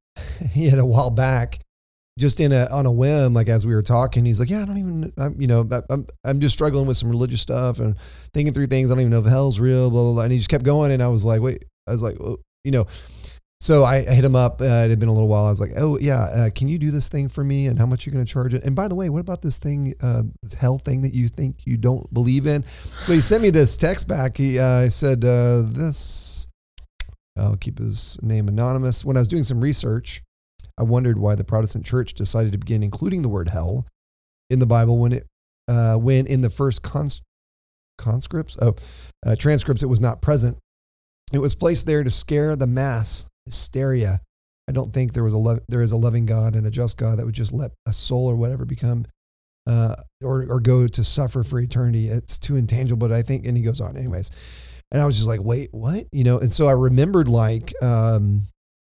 [SPEAKER 2] he had a while back, just in a on a whim, like as we were talking, he's like, yeah, I don't even, I'm, you know, I'm I'm just struggling with some religious stuff and thinking through things. I don't even know if hell's real, blah blah blah. And he just kept going, and I was like, wait, I was like, well, you know. So I, I hit him up. Uh, it had been a little while. I was like, oh, yeah, uh, can you do this thing for me? And how much are you going to charge it? And by the way, what about this thing, uh, this hell thing that you think you don't believe in? So he sent me this text back. He uh, said, uh, this, I'll keep his name anonymous. When I was doing some research, I wondered why the Protestant church decided to begin including the word hell in the Bible when it, uh, when in the first cons- conscripts, oh, uh, transcripts, it was not present. It was placed there to scare the mass. Hysteria. I don't think there was a lo- there is a loving God and a just God that would just let a soul or whatever become uh, or or go to suffer for eternity. It's too intangible. But I think, and he goes on anyways. And I was just like, wait, what? You know. And so I remembered like um,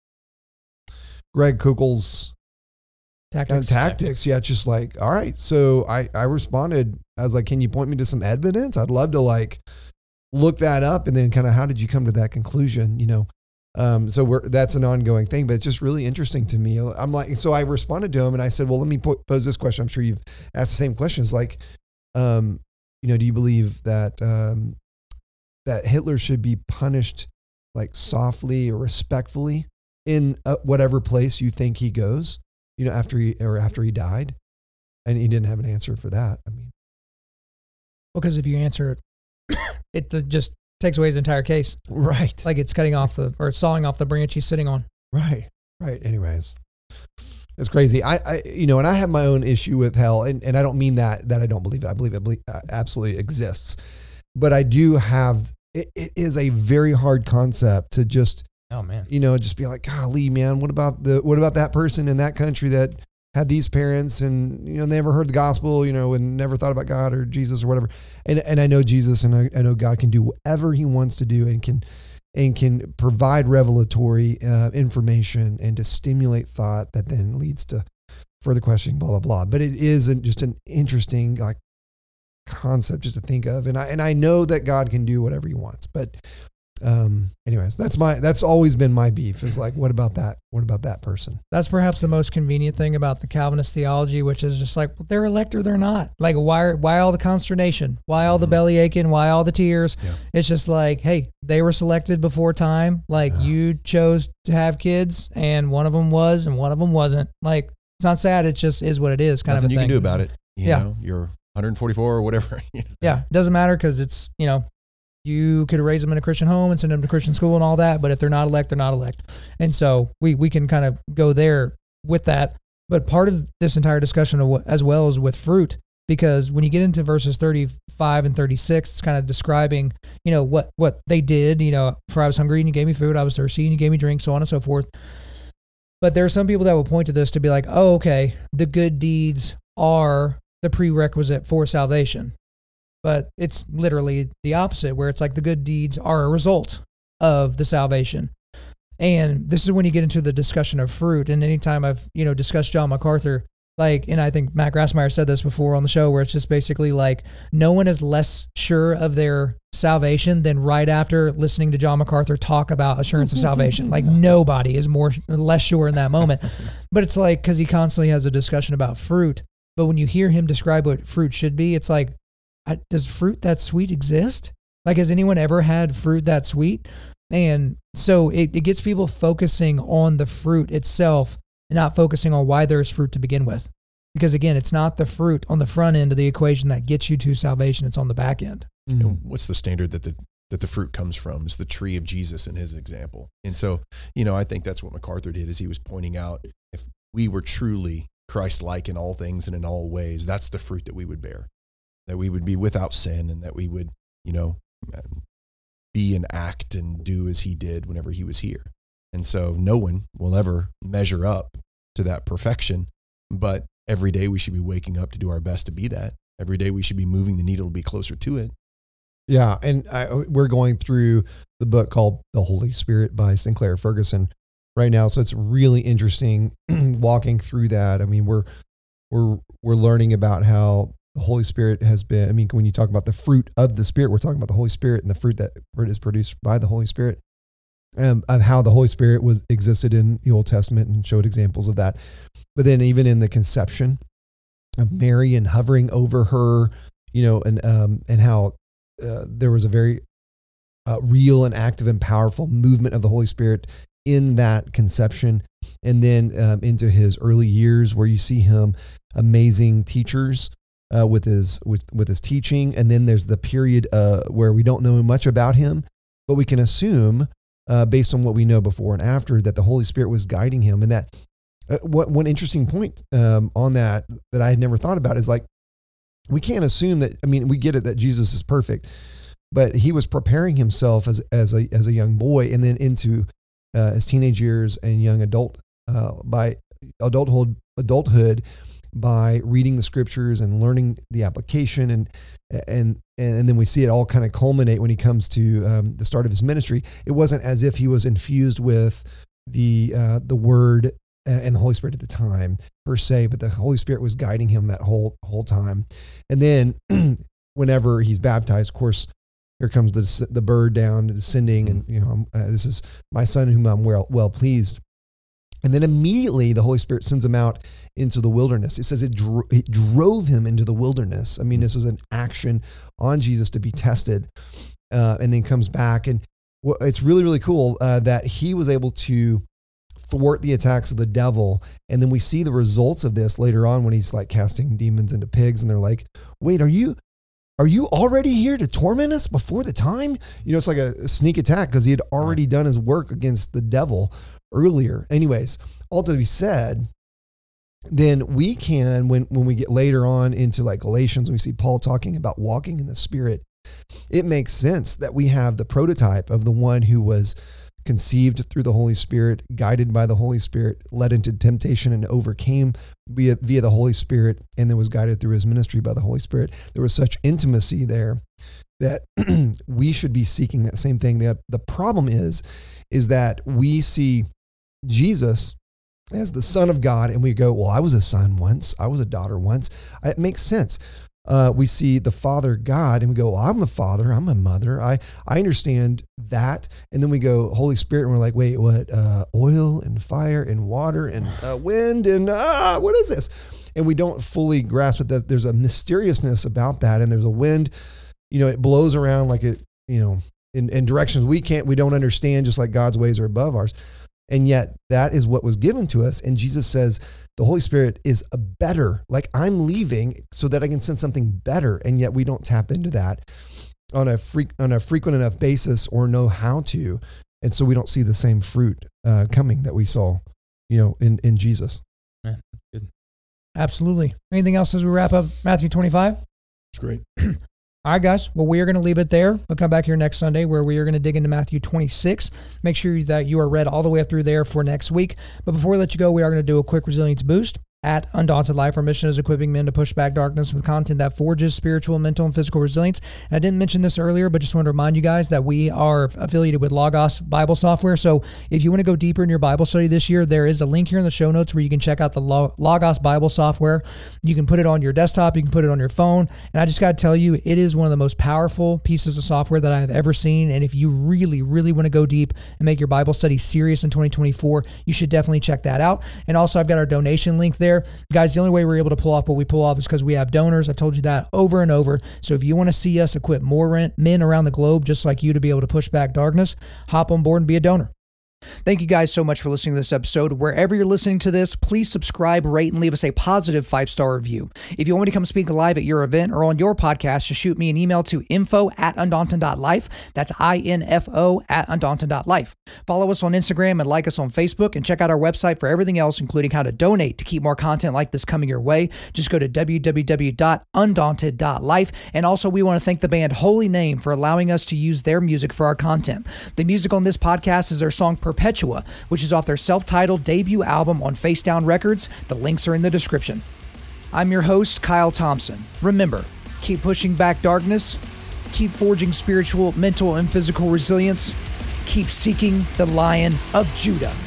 [SPEAKER 2] Greg Koukl's
[SPEAKER 1] Tactics.
[SPEAKER 2] kind of tactics. Yeah, it's just like, all right. So I I responded. I was like, can you point me to some evidence? I'd love to like look that up, and then kind of how did you come to that conclusion? You know. Um, so we're, that's an ongoing thing, but it's just really interesting to me. I'm like, so I responded to him and I said, well, let me po- pose this question. I'm sure you've asked the same questions. Like, um, you know, do you believe that, um, that Hitler should be punished like softly or respectfully in uh, whatever place you think he goes, you know, after he, or after he died? And he didn't have an answer for that. I mean,
[SPEAKER 1] Well, because if you answer it, it uh, just takes away his entire case.
[SPEAKER 2] right.
[SPEAKER 1] Like it's cutting off the, or it's sawing off the branch he's sitting on.
[SPEAKER 2] Right. Right. Anyways, it's crazy. I, I, you know, and I have my own issue with hell, and, and I don't mean that, that I don't believe it. I believe it believe, uh, absolutely exists, but I do have, it, it is a very hard concept to just,
[SPEAKER 4] Oh man.
[SPEAKER 2] you know, just be like, golly, man, what about the, what about that person in that country that had these parents and, you know, never heard the gospel, you know, and never thought about God or Jesus or whatever. And, and I know Jesus and I, I know God can do whatever he wants to do and can, and can provide revelatory uh, information and to stimulate thought that then leads to further questioning, blah, blah, blah. But it is an, just an interesting like concept just to think of. And I, and I know that God can do whatever he wants, but Um, anyways, that's my, that's always been my beef is like, what about that? What about that person?
[SPEAKER 1] That's perhaps the most convenient thing about the Calvinist theology, which is just like, well, they're elect or they're not. Like, why, why all the consternation? Why all the belly aching? Why all the tears?
[SPEAKER 3] Yeah.
[SPEAKER 1] It's just like, hey, they were selected before time. Like
[SPEAKER 3] Yeah.
[SPEAKER 1] you chose to have kids and one of them was and one of them wasn't. Like, it's not sad. It just is what it is kind
[SPEAKER 3] Nothing
[SPEAKER 1] of a
[SPEAKER 3] you
[SPEAKER 1] thing.
[SPEAKER 3] can do about it. You
[SPEAKER 1] Yeah.
[SPEAKER 3] know, you're one hundred forty-four or whatever. You know?
[SPEAKER 1] Yeah. It doesn't matter because it's, you know, you could raise them in a Christian home and send them to Christian school and all that, but if they're not elect, they're not elect. And so we, we can kind of go there with that. But part of this entire discussion of what, as well as with fruit, because when you get into verses thirty-five and thirty-six, it's kind of describing, you know, what, what they did, you know, for I was hungry and you gave me food, I was thirsty and you gave me drink, so on and so forth. But there are some people that will point to this to be like, oh, okay, the good deeds are the prerequisite for salvation. But it's literally the opposite, where it's like the good deeds are a result of the salvation. And this is when you get into the discussion of fruit. And anytime I've, you know, discussed John MacArthur, like, and I think Matt Grassmeyer said this before on the show, where it's just basically like, no one is less sure of their salvation than right after listening to John MacArthur talk about assurance of salvation. Like nobody is more, less sure in that moment. But it's like, because he constantly has a discussion about fruit. But when you hear him describe what fruit should be, it's like, I, does fruit that sweet exist? Like, has anyone ever had fruit that sweet? And so it, it gets people focusing on the fruit itself and not focusing on why there's fruit to begin with. Because again, it's not the fruit on the front end of the equation that gets you to salvation. It's on the back end.
[SPEAKER 3] You know, what's the standard that the that the fruit comes from? Is the tree of Jesus in his example. And so, you know, I think that's what MacArthur did, is he was pointing out, if we were truly Christ-like in all things and in all ways, that's the fruit that we would bear. That we would be without sin, and that we would, you know, be and act and do as he did whenever he was here. And so no one will ever measure up to that perfection, but every day we should be waking up to do our best to be that. Every day we should be moving the needle to be closer to it.
[SPEAKER 2] Yeah. And I, we're going through the book called The Holy Spirit by Sinclair Ferguson right now. So it's really interesting walking through that. I mean, we're, we're, we're learning about how the Holy Spirit has been, I mean, when you talk about the fruit of the Spirit, we're talking about the Holy Spirit and the fruit that is produced by the Holy Spirit, um, of how the Holy Spirit was existed in the Old Testament and showed examples of that. But then even in the conception of Mary and hovering over her, you know, and, um, and how uh, there was a very uh, real and active and powerful movement of the Holy Spirit in that conception. And then um, into his early years, where you see him amazing teachers, Uh, with his with with his teaching, and then there's the period uh, where we don't know much about him, but we can assume, uh, based on what we know before and after, that the Holy Spirit was guiding him. And that uh, what one interesting point um, on that that I had never thought about is like, we can't assume that. I mean, we get it that Jesus is perfect, but he was preparing himself as as a as a young boy, and then into uh, his teenage years and young adult uh, by adulthood adulthood. by reading the scriptures and learning the application. And, and, and then we see it all kind of culminate when he comes to um, the start of his ministry. It wasn't as if he was infused with the, uh, the word and the Holy Spirit at the time per se, but the Holy Spirit was guiding him that whole, whole time. And then whenever he's baptized, of course, here comes the, the bird down descending, and, you know, uh, this is my son whom I'm well, well pleased. And then immediately the Holy Spirit sends him out into the wilderness. It says it, dro- it drove him into the wilderness. I mean, this was an action on Jesus to be tested, uh, and then comes back. And well, it's really, really cool uh, that he was able to thwart the attacks of the devil. And then we see the results of this later on when he's like casting demons into pigs, and they're like, wait, are you, are you already here to torment us before the time? You know, it's like a, a sneak attack because he had already done his work against the devil earlier. Anyways, all to be said, then we can, when, when we get later on into like Galatians, we see Paul talking about walking in the Spirit. It makes sense that we have the prototype of the one who was conceived through the Holy Spirit, guided by the Holy Spirit, led into temptation and overcame via, via the Holy Spirit, and then was guided through his ministry by the Holy Spirit. There was such intimacy there that we should be seeking that same thing. The, the problem is, is that we see Jesus as the Son of God, and we go, well, I was a son once, I was a daughter once. It makes sense. uh, we see the Father God, and we go, well, I'm a father, I'm a mother. I, I understand that. And then we go, Holy Spirit, and we're like, wait, what? Uh, oil and fire and water and uh, wind and ah, what is this? And we don't fully grasp it, that there's a mysteriousness about that. And there's a wind, you know, it blows around like it, you know, in, in directions we can't, we don't understand, just like God's ways are above ours. And yet that is what was given to us. And Jesus says, the Holy Spirit is a better, like I'm leaving so that I can send something better. And yet we don't tap into that on a freak, on a frequent enough basis or know how to. And so we don't see the same fruit uh, coming that we saw, you know, in, in Jesus.
[SPEAKER 4] Yeah, that's good.
[SPEAKER 1] Absolutely. Anything else as we wrap up Matthew twenty-five?
[SPEAKER 3] It's great.
[SPEAKER 1] All right, guys. Well, we are going to leave it there. We'll come back here next Sunday where we are going to dig into Matthew twenty-six. Make sure that you are read all the way up through there for next week. But before we let you go, we are going to do a quick resilience boost. At Undaunted Life, our mission is equipping men to push back darkness with content that forges spiritual, mental, and physical resilience. And I didn't mention this earlier, but just want to remind you guys that we are affiliated with Logos Bible Software. So if you want to go deeper in your Bible study this year, there is a link here in the show notes where you can check out the Logos Bible Software. You can put it on your desktop, you can put it on your phone. And I just got to tell you, it is one of the most powerful pieces of software that I have ever seen. And if you really, really want to go deep and make your Bible study serious in twenty twenty-four, you should definitely check that out. And also, I've got our donation link there. Guys, the only way we're able to pull off what we pull off is because we have donors. I've told you that over and over. So if you want to see us equip more men around the globe, just like you, to be able to push back darkness, hop on board and be a donor. Thank you guys so much for listening to this episode. Wherever you're listening to this, please subscribe, rate, and leave us a positive five-star review. If you want me to come speak live at your event or on your podcast, just shoot me an email to info at undaunted dot life. That's I N F O at undaunted dot life. Follow us on Instagram and like us on Facebook, and check out our website for everything else, including how to donate to keep more content like this coming your way. Just go to w w w dot undaunted dot life. And also, we want to thank the band Holy Name for allowing us to use their music for our content. The music on this podcast is their song Perpetua, which is off their self-titled debut album on Face Down Records. The links are in the description. I'm your host, Kyle Thompson. Remember, keep pushing back darkness, keep forging spiritual, mental, and physical resilience, keep seeking the Lion of Judah.